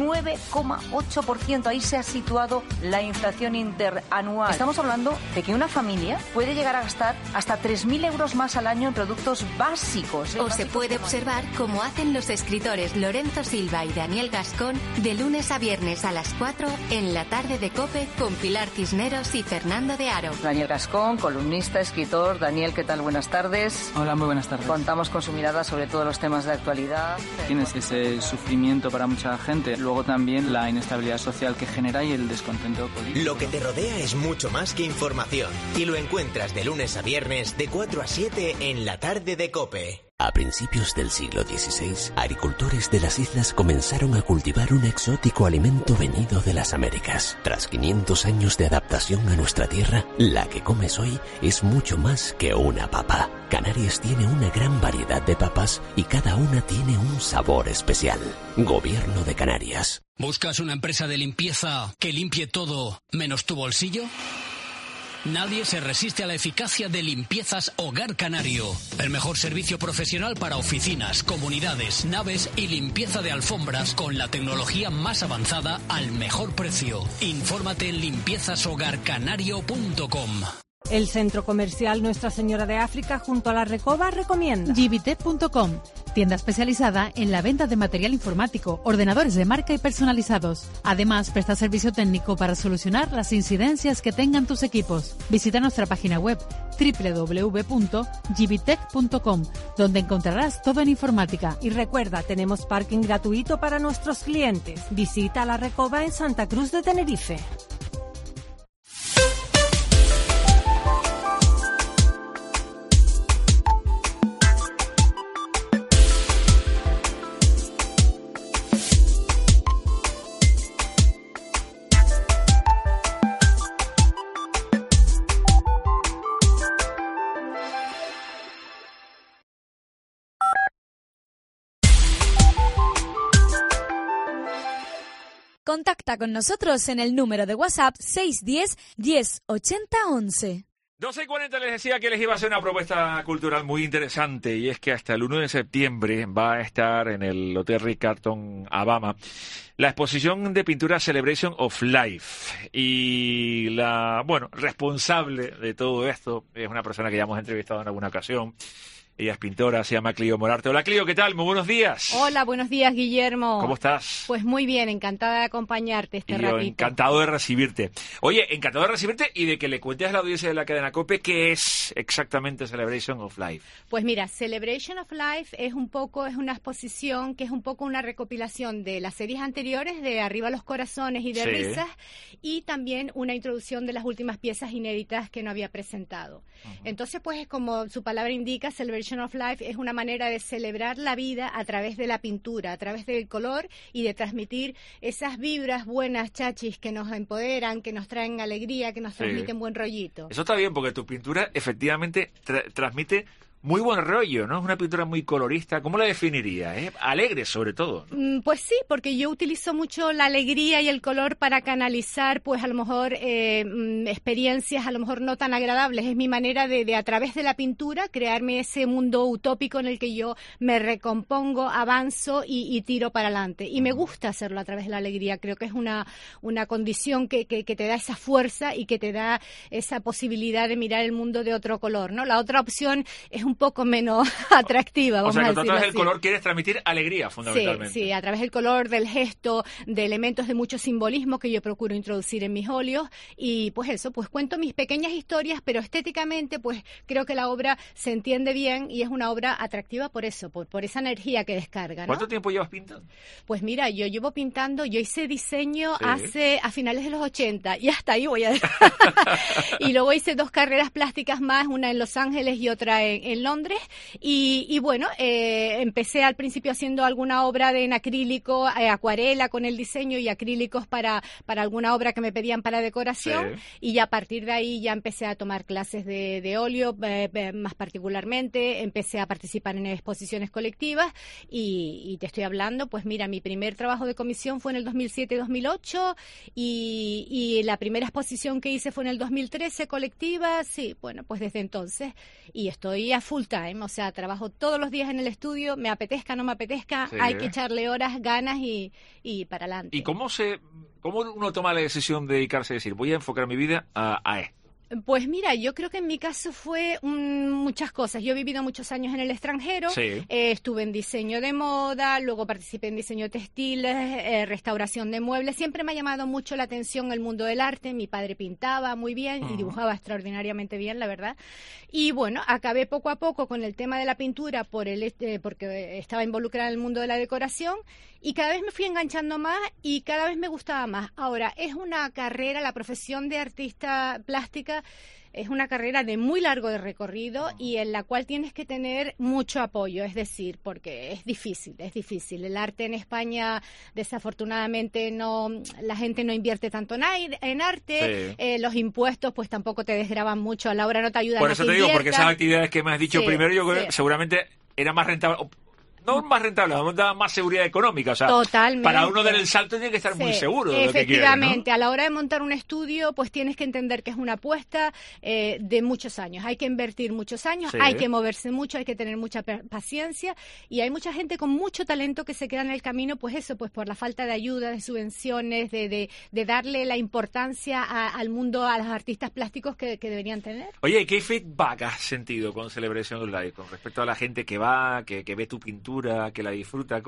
9,8%. Ahí se ha situado la inflación interanual. Estamos hablando de que una familia puede llegar a gastar hasta 3.000 euros más al año en productos básicos. O se puede observar cómo hacen los escritores Lorenzo Silva y Daniel Gascón de lunes a viernes a las 4 en la tarde de COPE con Pilar Cisneros y Fernando de Aro. Daniel Gascón, columnista, escritor. Daniel, ¿qué tal? Buenas tardes. Hola, muy buenas tardes. Contamos con su mirada sobre todos los temas de actualidad. Tienes ese sufrimiento para mucha gente, luego también la inestabilidad social que genera y el descontento político. Lo que te rodea es mucho más que información y lo encuentras de lunes a viernes de 4 a 7 en la tarde de COPE. A principios del siglo XVI, agricultores de las islas comenzaron a cultivar un exótico alimento venido de las Américas. Tras 500 años de adaptación a nuestra tierra, la que comes hoy es mucho más que una papa. Canarias tiene una gran variedad de papas y cada una tiene un sabor especial. Gobierno de Canarias. ¿Buscas una empresa de limpieza que limpie todo menos tu bolsillo? Nadie se resiste a la eficacia de Limpiezas Hogar Canario. El mejor servicio profesional para oficinas, comunidades, naves y limpieza de alfombras con la tecnología más avanzada al mejor precio. Infórmate en limpiezashogarcanario.com. El centro comercial Nuestra Señora de África junto a la Recoba recomienda Givitech.com, tienda especializada en la venta de material informático, ordenadores de marca y personalizados. Además, presta servicio técnico para solucionar las incidencias que tengan tus equipos. Visita nuestra página web www.givitech.com, donde encontrarás todo en informática. y recuerda, tenemos parking gratuito para nuestros clientes. Visita la Recoba en Santa Cruz de Tenerife. Contacta con nosotros en el número de WhatsApp 610 10 80 11. 12:40 les decía que les iba a hacer una propuesta cultural muy interesante, y es que hasta el 1 de septiembre va a estar en el Hotel Ritz-Carlton Alabama la exposición de pintura Celebration of Life, y la responsable de todo esto es una persona que ya hemos entrevistado en alguna ocasión. Ella es pintora, se llama Clio Morarte. Hola Clio, ¿qué tal? Muy buenos días. Hola, buenos días, Guillermo. ¿Cómo estás? Pues muy bien, encantada de acompañarte este ratito. Encantado de recibirte. Oye, encantado de recibirte y de que le cuentes a la audiencia de la cadena COPE qué es exactamente Celebration of Life. Pues mira, Celebration of Life es una exposición que es un poco una recopilación de las series anteriores de Arriba los Corazones y de Risas, y también una introducción de las últimas piezas inéditas que no había presentado. Entonces, pues como su palabra indica, Celebration of Life es una manera de celebrar la vida a través de la pintura, a través del color y de transmitir esas vibras buenas, chachis, que nos empoderan, que nos traen alegría, que nos transmiten buen rollito. Eso está bien, porque tu pintura efectivamente transmite muy buen rollo, ¿no? Es una pintura muy colorista. ¿Cómo la definiría? Alegre, sobre todo, ¿no? Pues sí, porque yo utilizo mucho la alegría y el color para canalizar, pues a lo mejor experiencias a lo mejor no tan agradables. Es mi manera de a través de la pintura crearme ese mundo utópico en el que yo me recompongo, avanzo y tiro para adelante. Y me gusta hacerlo a través de la alegría. Creo que es una condición que te da esa fuerza y que te da esa posibilidad de mirar el mundo de otro color, ¿no? La otra opción es un poco menos atractiva, vamos a decirlo así. O sea, que tú a través del color quieres transmitir alegría, fundamentalmente. Sí, a través del color, del gesto, de elementos de mucho simbolismo que yo procuro introducir en mis óleos, y pues eso, pues cuento mis pequeñas historias, pero estéticamente pues creo que la obra se entiende bien y es una obra atractiva por eso, por esa energía que descarga, ¿no? ¿Cuánto tiempo llevas pintando? Pues mira, yo llevo pintando, yo hice diseño a finales de los 80 y hasta ahí voy a dejar. Y luego hice 2 carreras plásticas más, una en Los Ángeles y otra en Londres, y bueno, empecé al principio haciendo alguna obra en acrílico, acuarela con el diseño y acrílicos para alguna obra que me pedían para decoración, y ya a partir de ahí ya empecé a tomar clases de óleo, más particularmente, empecé a participar en exposiciones colectivas, y te estoy hablando, pues mira, mi primer trabajo de comisión fue en el 2007-2008, y la primera exposición que hice fue en el 2013 colectiva, sí, bueno, pues desde entonces, y estoy a full time, o sea, trabajo todos los días en el estudio, me apetezca, no me apetezca, hay que echarle horas, ganas y para adelante. ¿Y cómo uno toma la decisión de dedicarse a decir, voy a enfocar mi vida a esto? Pues mira, yo creo que en mi caso fue muchas cosas. Yo he vivido muchos años en el extranjero, estuve en diseño de moda, luego participé en diseño de textiles, restauración de muebles. Siempre me ha llamado mucho la atención el mundo del arte. Mi padre pintaba muy bien y dibujaba extraordinariamente bien, la verdad. Y bueno, acabé poco a poco con el tema de la pintura porque estaba involucrada en el mundo de la decoración, y cada vez me fui enganchando más y cada vez me gustaba más. Ahora, es una carrera, la profesión de artista plástica es una carrera de muy largo recorrido y en la cual tienes que tener mucho apoyo, es decir, porque es difícil. El arte en España, desafortunadamente, la gente no invierte tanto en arte, los impuestos pues tampoco te desgravan mucho, a la hora no te ayudan. Por eso te digo, porque esas actividades que me has dicho primero, yo creo que seguramente era más rentable. No más rentable, da más seguridad económica. O sea, totalmente. Para uno dar el salto tiene que estar muy seguro de lo que quiere, ¿no? Efectivamente, a la hora de montar un estudio, pues tienes que entender que es una apuesta de muchos años. Hay que invertir muchos años, hay que moverse mucho, hay que tener mucha paciencia, y hay mucha gente con mucho talento que se queda en el camino, pues eso, pues por la falta de ayuda, de subvenciones, de darle la importancia al mundo, a los artistas plásticos que deberían tener. Oye, ¿qué feedback has sentido con Celebration of Life con respecto a la gente que va, que ve tu pintura, que la disfruta?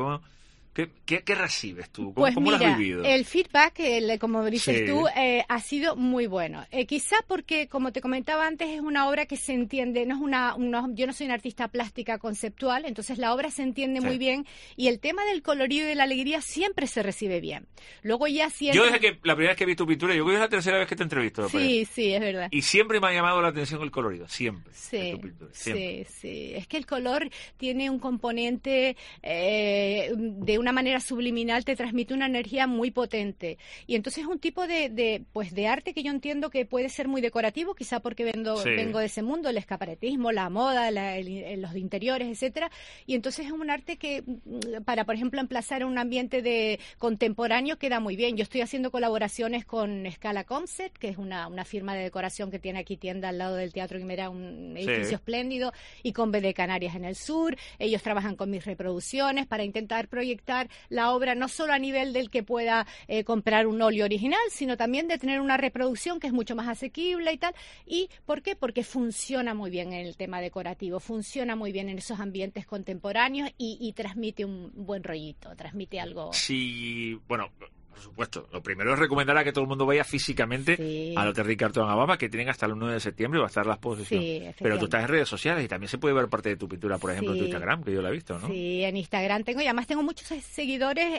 ¿Qué recibes tú? ¿Cómo lo has vivido? El feedback, como dices tú, ha sido muy bueno. Quizá porque, como te comentaba antes, es una obra que se entiende, yo no soy una artista plástica conceptual, entonces la obra se entiende muy bien, y el tema del colorido y de la alegría siempre se recibe bien. Luego ya siempre... Yo desde que la primera vez que vi tu pintura, yo creo que es la tercera vez que te entrevisto. Sí, es verdad. Y siempre me ha llamado la atención el colorido, siempre. Sí. Es que el color tiene un componente de una manera subliminal, te transmite una energía muy potente, y entonces es un tipo de arte que yo entiendo que puede ser muy decorativo, quizá porque vengo de ese mundo, el escaparetismo, la moda, los interiores, etcétera, y entonces es un arte que para, por ejemplo, emplazar un ambiente contemporáneo queda muy bien. Yo estoy haciendo colaboraciones con Scala Concept, que es una firma de decoración que tiene aquí tienda al lado del Teatro Guimerá, un edificio espléndido, y con BD Canarias en el sur. Ellos trabajan con mis reproducciones para intentar proyectar disfrutar la obra, no solo a nivel del que pueda comprar un óleo original, sino también de tener una reproducción que es mucho más asequible y tal. ¿Y por qué? Porque funciona muy bien en el tema decorativo, funciona muy bien en esos ambientes contemporáneos y transmite un buen rollito, transmite algo. Sí, bueno, por supuesto. Lo primero es recomendar a que todo el mundo vaya físicamente al Hotel Ritz-Carlton Alabama, que tienen hasta el 1 de septiembre y va a estar la exposición. Pero tú estás en redes sociales y también se puede ver parte de tu pintura, por ejemplo, en tu Instagram, que yo la he visto, ¿no? Sí, en Instagram tengo, y además tengo muchos seguidores,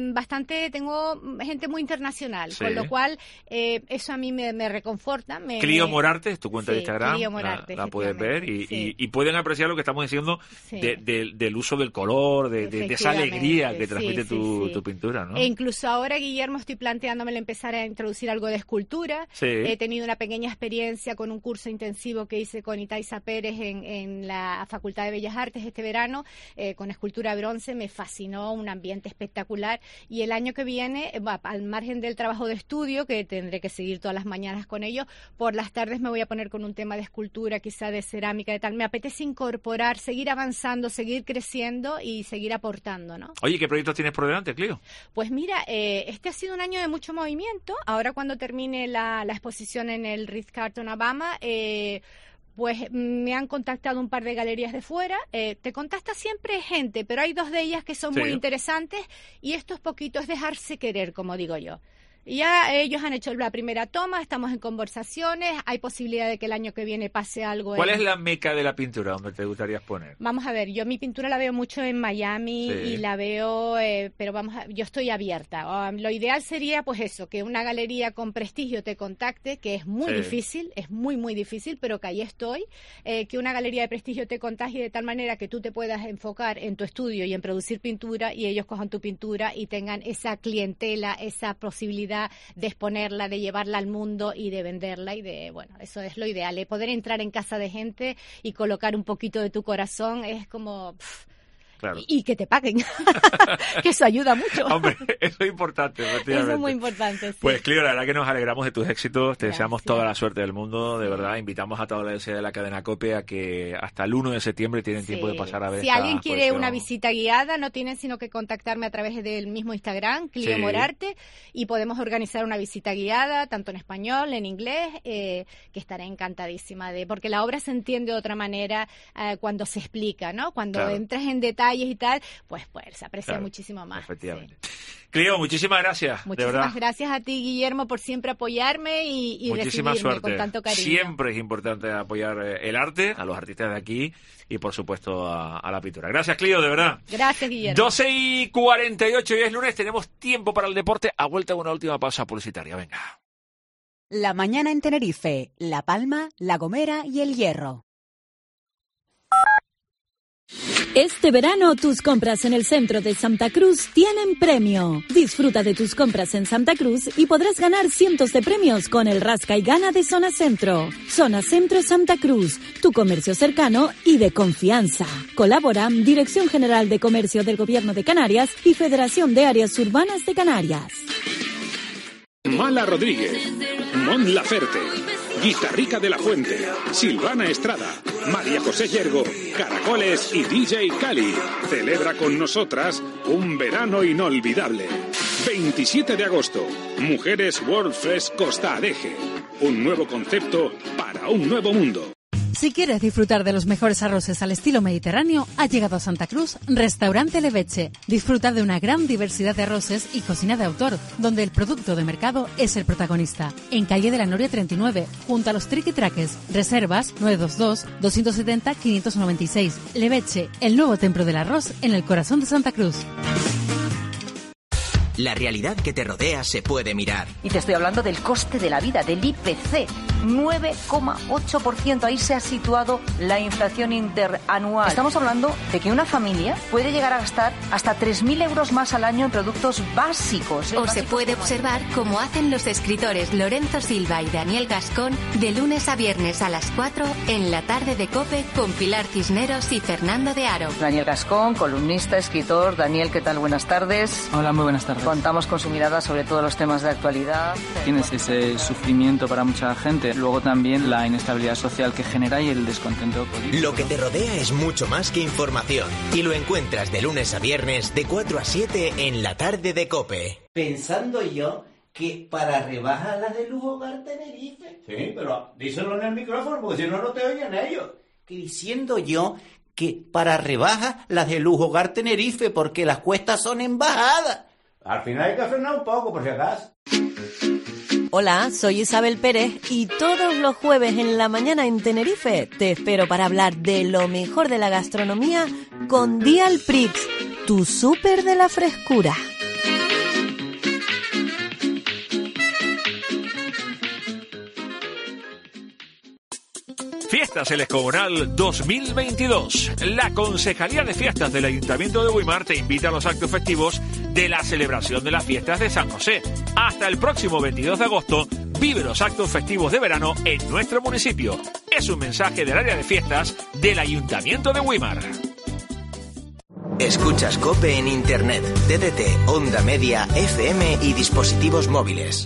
tengo gente muy internacional, con lo cual eso a mí me reconforta. Clio Morarte es tu cuenta de Instagram, Clio Morarte, la puedes ver y pueden apreciar lo que estamos diciendo del uso del color, de esa alegría que transmite tu pintura, ¿no? E incluso ahora, Guillermo, estoy planteándome empezar a introducir algo de escultura. He tenido una pequeña experiencia con un curso intensivo que hice con Itaiza Pérez en la Facultad de Bellas Artes este verano, con escultura de bronce. Me fascinó, un ambiente espectacular. Y el año que viene, al margen del trabajo de estudio, que tendré que seguir todas las mañanas con ello, por las tardes me voy a poner con un tema de escultura, quizá de cerámica, de tal. Me apetece incorporar, seguir avanzando, seguir creciendo y seguir aportando, ¿no? Oye, ¿qué proyectos tienes por delante, Clio? Pues mira, este ha sido un año de mucho movimiento. Ahora, cuando termine la exposición en el Ritz-Carlton Alabama, pues me han contactado un par de galerías de fuera. Te contacta siempre gente, pero hay 2 de ellas que son muy interesantes, y esto es poquito, es dejarse querer, como digo yo. Ya ellos han hecho la primera toma, estamos en conversaciones, hay posibilidad de que el año que viene pase algo. ¿Cuál es la meca de la pintura donde te gustaría exponer? Vamos a ver, yo mi pintura la veo mucho en Miami y la veo, pero yo estoy abierta. Lo ideal sería, pues eso, que una galería con prestigio te contacte, que es muy difícil, es muy, muy difícil, pero que ahí estoy. Que una galería de prestigio te contagie de tal manera que tú te puedas enfocar en tu estudio y en producir pintura, y ellos cojan tu pintura y tengan esa clientela, esa posibilidad de exponerla, de llevarla al mundo y de venderla, y eso es lo ideal, poder entrar en casa de gente y colocar un poquito de tu corazón, es como... Claro. Y que te paguen, que eso ayuda mucho. Hombre, eso es importante, efectivamente. Eso es muy importante, sí. Pues, Clio, la verdad que nos alegramos de tus éxitos, te deseamos toda la suerte del mundo, de verdad. Invitamos a toda la audiencia de la cadena COPE a que hasta el 1 de septiembre tienen tiempo de pasar a ver. Si alguien quiere una visita guiada, no tienen sino que contactarme a través del mismo Instagram, Clio Morarte, y podemos organizar una visita guiada, tanto en español, en inglés, que estaré encantadísima porque la obra se entiende de otra manera cuando se explica, ¿no? Cuando entras en detalle y tal, pues se aprecia muchísimo más. Efectivamente. Clio, muchísimas gracias. Muchísimas gracias a ti, Guillermo, por siempre apoyarme y muchísima recibirme suerte. con tanto cariño. Siempre es importante apoyar el arte, a los artistas de aquí y, por supuesto, a la pintura. Gracias, Clio, de verdad. Gracias, Guillermo. 12:48, y es lunes, tenemos tiempo para el deporte. A vuelta, una última pausa publicitaria. Venga. La mañana en Tenerife, La Palma, La Gomera y El Hierro. Este verano tus compras en el centro de Santa Cruz tienen premio. Disfruta de tus compras en Santa Cruz y podrás ganar cientos de premios con el Rasca y Gana de Zona Centro. Zona Centro Santa Cruz, tu comercio cercano y de confianza. Colaboran Dirección General de Comercio del Gobierno de Canarias y Federación de Áreas Urbanas de Canarias. Mala Rodríguez, Mon Laferte, Guitarrica de la Fuente, Silvana Estrada, María José Yergo, Caracoles y DJ Cali. Celebra con nosotras un verano inolvidable. 27 de agosto, Mujeres World Fest Costa Adeje. Un nuevo concepto para un nuevo mundo. Si quieres disfrutar de los mejores arroces al estilo mediterráneo, ha llegado a Santa Cruz Restaurante Leveche. Disfruta de una gran diversidad de arroces y cocina de autor, donde el producto de mercado es el protagonista. En calle de la Noria 39, junto a los triquitraques. Reservas 922-270-596. Leveche, el nuevo templo del arroz en el corazón de Santa Cruz. La realidad que te rodea se puede mirar. Y te estoy hablando del coste de la vida, del IPC. 9,8%. Ahí se ha situado la inflación interanual. Estamos hablando de que una familia puede llegar a gastar hasta 3.000 euros más al año en productos básicos. O se puede observar cómo hacen los escritores Lorenzo Silva y Daniel Gascón de lunes a viernes a las 4 en la tarde de COPE con Pilar Cisneros y Fernando de Aro. Daniel Gascón, columnista, escritor. Daniel, ¿qué tal? Buenas tardes. Hola, muy buenas tardes. Contamos con su mirada sobre todos los temas de actualidad. Tienes ese sufrimiento para mucha gente. gente. Luego también la inestabilidad social que genera y el descontento político. Lo que te rodea es mucho más que información y lo encuentras de lunes a viernes de 4 a 7 en la tarde de COPE. Pensando yo que para rebajar las de Lujo Hogar Tenerife... Sí, pero díselo en el micrófono porque si no, no te oyen ellos. Que diciendo yo que para rebajas las de Lujo Hogar Tenerife porque las cuestas son en bajada. Al final hay que frenar un poco por si acaso. Hola, soy Isabel Pérez y todos los jueves en la mañana en Tenerife te espero para hablar de lo mejor de la gastronomía con Dial Prix, tu súper de la frescura. Fiestas El Escobonal 2022. La Concejalía de Fiestas del Ayuntamiento de Güímar te invita a los actos festivos de la celebración de las fiestas de San José. Hasta el próximo 22 de agosto, vive los actos festivos de verano en nuestro municipio. Es un mensaje del área de fiestas del Ayuntamiento de Güímar. Escuchas COPE en Internet, TDT, Onda Media, FM y dispositivos móviles.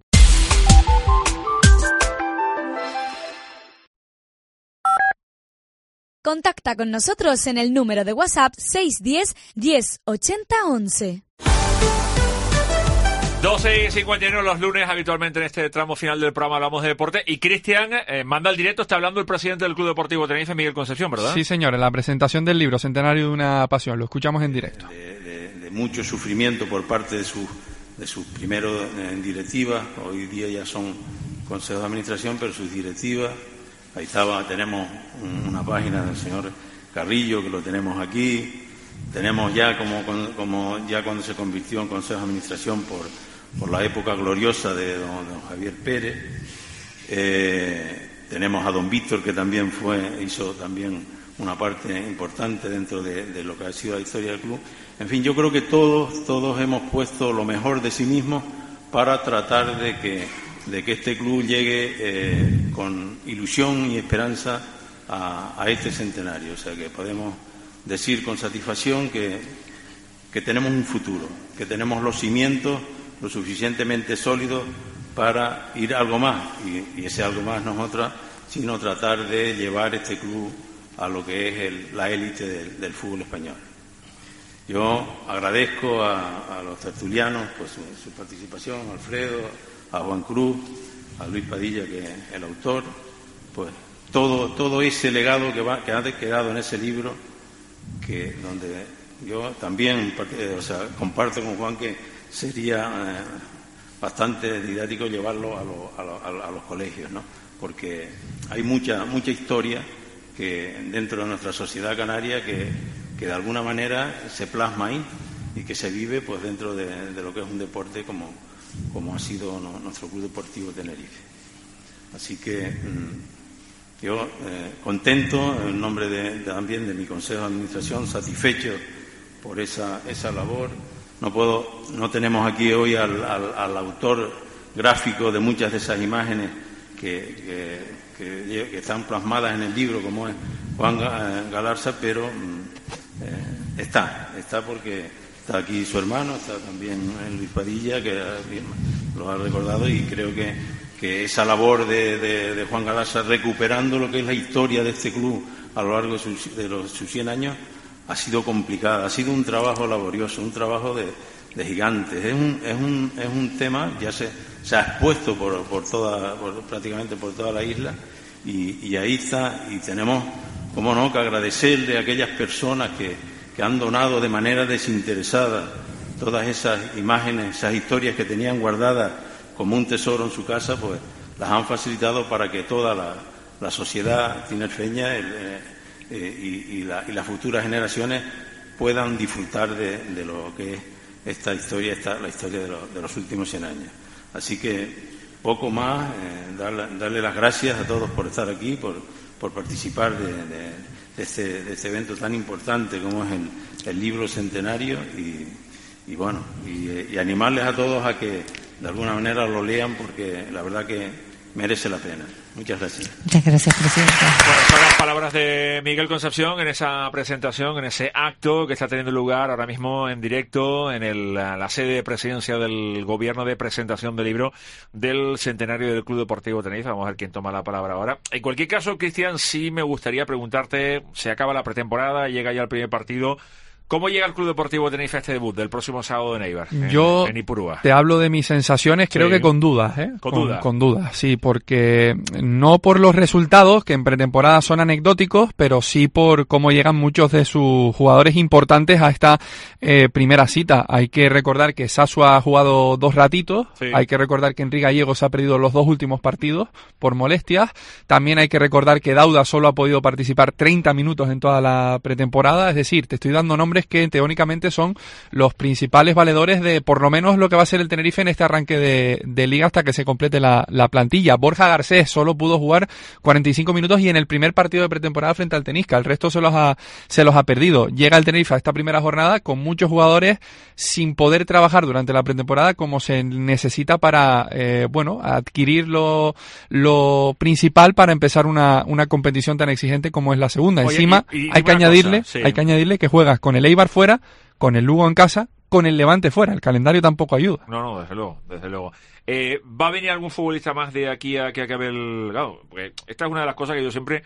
Contacta con nosotros en el número de WhatsApp 610 10 80 11. 12:51 los lunes, habitualmente en este tramo final del programa hablamos de deporte. Y Cristian manda al directo, está hablando el presidente del Club Deportivo Tenerife, Miguel Concepción, ¿verdad? Sí, señor, en la presentación del libro Centenario de una Pasión. Lo escuchamos en directo. De mucho sufrimiento por parte de sus primeros directivas. Hoy día ya son consejos de administración, pero sus directivas. Ahí tenemos una página del señor Carrillo, que lo tenemos aquí. Tenemos ya como ya cuando se convirtió en Consejo de Administración por la época gloriosa de don Javier Pérez. Tenemos a don Víctor, que también hizo también una parte importante dentro de lo que ha sido la historia del club. En fin, yo creo que todos hemos puesto lo mejor de sí mismos para tratar de que este club llegue con ilusión y esperanza a este centenario. O sea, que podemos decir con satisfacción que tenemos un futuro, que tenemos los cimientos lo suficientemente sólidos para ir algo más. Y ese algo más no es otra, sino tratar de llevar este club a lo que es la élite del fútbol español. Yo agradezco a los tertulianos pues su participación, a Alfredo, a Juan Cruz, a Luis Padilla, que es el autor, pues todo ese legado que ha quedado en ese libro, donde yo también comparto con Juan que sería bastante didáctico llevarlo a los colegios, ¿no? Porque hay mucha historia que dentro de nuestra sociedad canaria que de alguna manera se plasma ahí y que se vive pues dentro de lo que es un deporte como ha sido nuestro Club Deportivo Tenerife. Así que yo contento, en nombre también de mi Consejo de Administración, satisfecho por esa labor. No tenemos aquí hoy al autor gráfico de muchas de esas imágenes que están plasmadas en el libro, como es Juan Galarza, pero está porque está aquí su hermano, está también Luis Padilla, que lo ha recordado, y creo que esa labor de Juan Galarza, recuperando lo que es la historia de este club a lo largo de sus 100 años, ha sido complicada, ha sido un trabajo laborioso, un trabajo de gigantes. Es un tema, ya se ha expuesto prácticamente por toda la isla, y ahí está, y tenemos, cómo no, que agradecerle a aquellas personas que han donado de manera desinteresada todas esas imágenes, esas historias que tenían guardadas como un tesoro en su casa, pues las han facilitado para que toda la sociedad tinerfeña y las futuras generaciones puedan disfrutar de lo que es esta historia, la historia de los últimos 100 años. Así que poco más, darle las gracias a todos por estar aquí, por participar de este evento tan importante como es el libro centenario, y bueno, y animarles a todos a que de alguna manera lo lean, porque la verdad que merece la pena. Muchas gracias. Muchas gracias, presidente. Palabras de Miguel Concepción en esa presentación, en ese acto que está teniendo lugar ahora mismo en directo en la sede de presidencia del Gobierno de presentación del libro del centenario del Club Deportivo Tenerife. Vamos a ver quién toma la palabra ahora. En cualquier caso, Cristian, sí me gustaría preguntarte, se acaba la pretemporada, llega ya el primer partido. ¿Cómo llega el Club Deportivo Tenerife a este debut del próximo sábado en Eibar, en Ipurúa? Te hablo de mis sensaciones, creo que con dudas, ¿eh? Con dudas, sí, porque no por los resultados, que en pretemporada son anecdóticos, pero sí por cómo llegan muchos de sus jugadores importantes a esta primera cita. Hay que recordar que Sasu ha jugado 2 ratitos, hay que recordar que Enrique Gallegos ha perdido los 2 últimos partidos por molestias, también hay que recordar que Dauda solo ha podido participar 30 minutos en toda la pretemporada, es decir, te estoy dando nombres que teóricamente son los principales valedores de por lo menos lo que va a ser el Tenerife en este arranque de liga hasta que se complete la plantilla. Borja Garcés solo pudo jugar 45 minutos y en el primer partido de pretemporada frente al Tenisca, el resto se los ha perdido. Llega el Tenerife a esta primera jornada con muchos jugadores sin poder trabajar durante la pretemporada como se necesita para adquirir lo principal para empezar una competición tan exigente como es la segunda. Encima hay que añadirle que juegas con el Eibar fuera, con el Lugo en casa, con el Levante fuera. El calendario tampoco ayuda. No, desde luego. ¿Va a venir algún futbolista más de aquí a que acabe el... Claro, porque esta es una de las cosas que yo siempre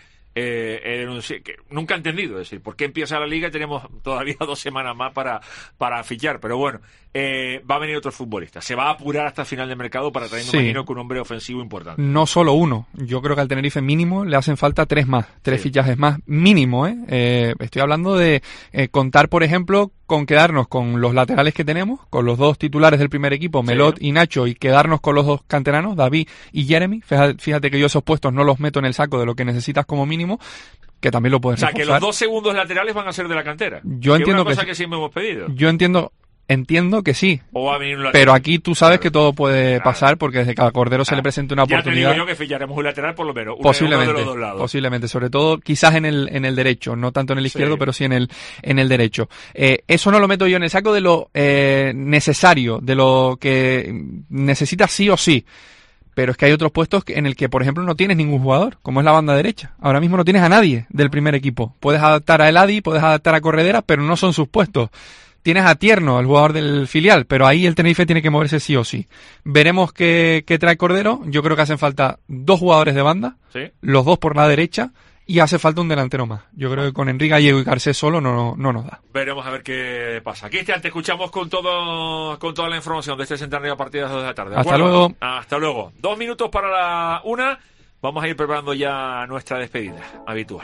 que nunca he entendido. Es decir, ¿por qué empieza la liga y tenemos todavía 2 semanas más para fichar? Pero bueno, va a venir otro futbolista. Se va a apurar hasta el final de mercado para traer, me imagino, que un hombre ofensivo importante. No solo uno. Yo creo que al Tenerife mínimo le hacen falta 3 fichajes más. Mínimo, Estoy hablando de contar, por ejemplo, con quedarnos con los laterales que tenemos, con los 2 titulares del primer equipo, Melot y Nacho, y quedarnos con los 2 canteranos, David y Jeremy. Fíjate que yo esos puestos no los meto en el saco de lo que necesitas como mínimo, que también lo puedes reforzar. Que los 2 segundos laterales van a ser de la cantera. Yo entiendo que es una cosa que siempre hemos pedido. Yo entiendo que sí, o va a venir un lateral. Pero aquí tú sabes que todo puede pasar porque desde cada Cordero se le presenta una oportunidad. Ya te digo yo que ficharemos un lateral por lo menos, posiblemente, uno de los 2 lados. Posiblemente, sobre todo quizás en el derecho, no tanto en el izquierdo, pero sí en el derecho. Eso no lo meto yo en el saco de lo necesario, de lo que necesitas sí o sí. Pero es que hay otros puestos en el que, por ejemplo, no tienes ningún jugador, como es la banda derecha. Ahora mismo no tienes a nadie del primer equipo. Puedes adaptar a Eladi, puedes adaptar a Corredera, pero no son sus puestos. Tienes a Tierno, el jugador del filial, pero ahí el Tenerife tiene que moverse sí o sí. Veremos qué trae Cordero. Yo creo que hacen falta 2 jugadores de banda, los 2 por la derecha, y hace falta un delantero más. Yo creo que con Enrique Gallego y Garcés solo no nos da. Veremos a ver qué pasa. Cristian, te escuchamos con toda la información de este centenario a partir de las 2 de la tarde. Hasta luego. Hasta luego. 2 minutos para la 1. Vamos a ir preparando ya nuestra despedida habitual.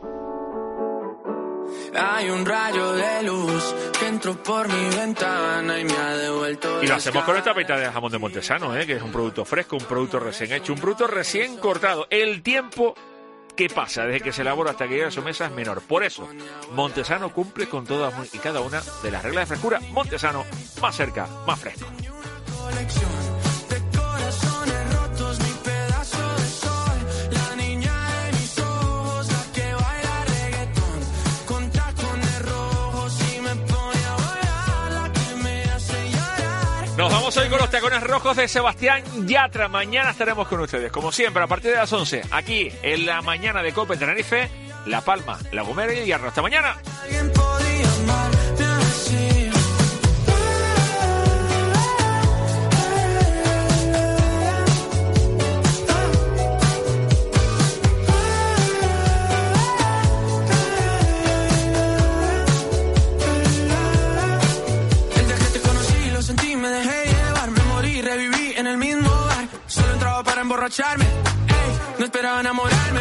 Hay un rayo de luz que entró por mi ventana y me ha devuelto. Y lo hacemos con esta pita de jamón de Montesano, que es un producto fresco, un producto recién hecho, un producto recién cortado. El tiempo que pasa desde que se elabora hasta que llega a su mesa es menor. Por eso, Montesano cumple con todas y cada una de las reglas de frescura. Montesano, más cerca, más fresco. Nos vamos hoy con los tacones rojos de Sebastián Yatra. Mañana estaremos con ustedes, como siempre, a partir de las 11, aquí en la mañana de COPE Tenerife, La Palma, La Gomera y el Hierro. ¡Hasta mañana! En el mismo bar, solo entraba para emborracharme. Ey, no esperaba enamorarme.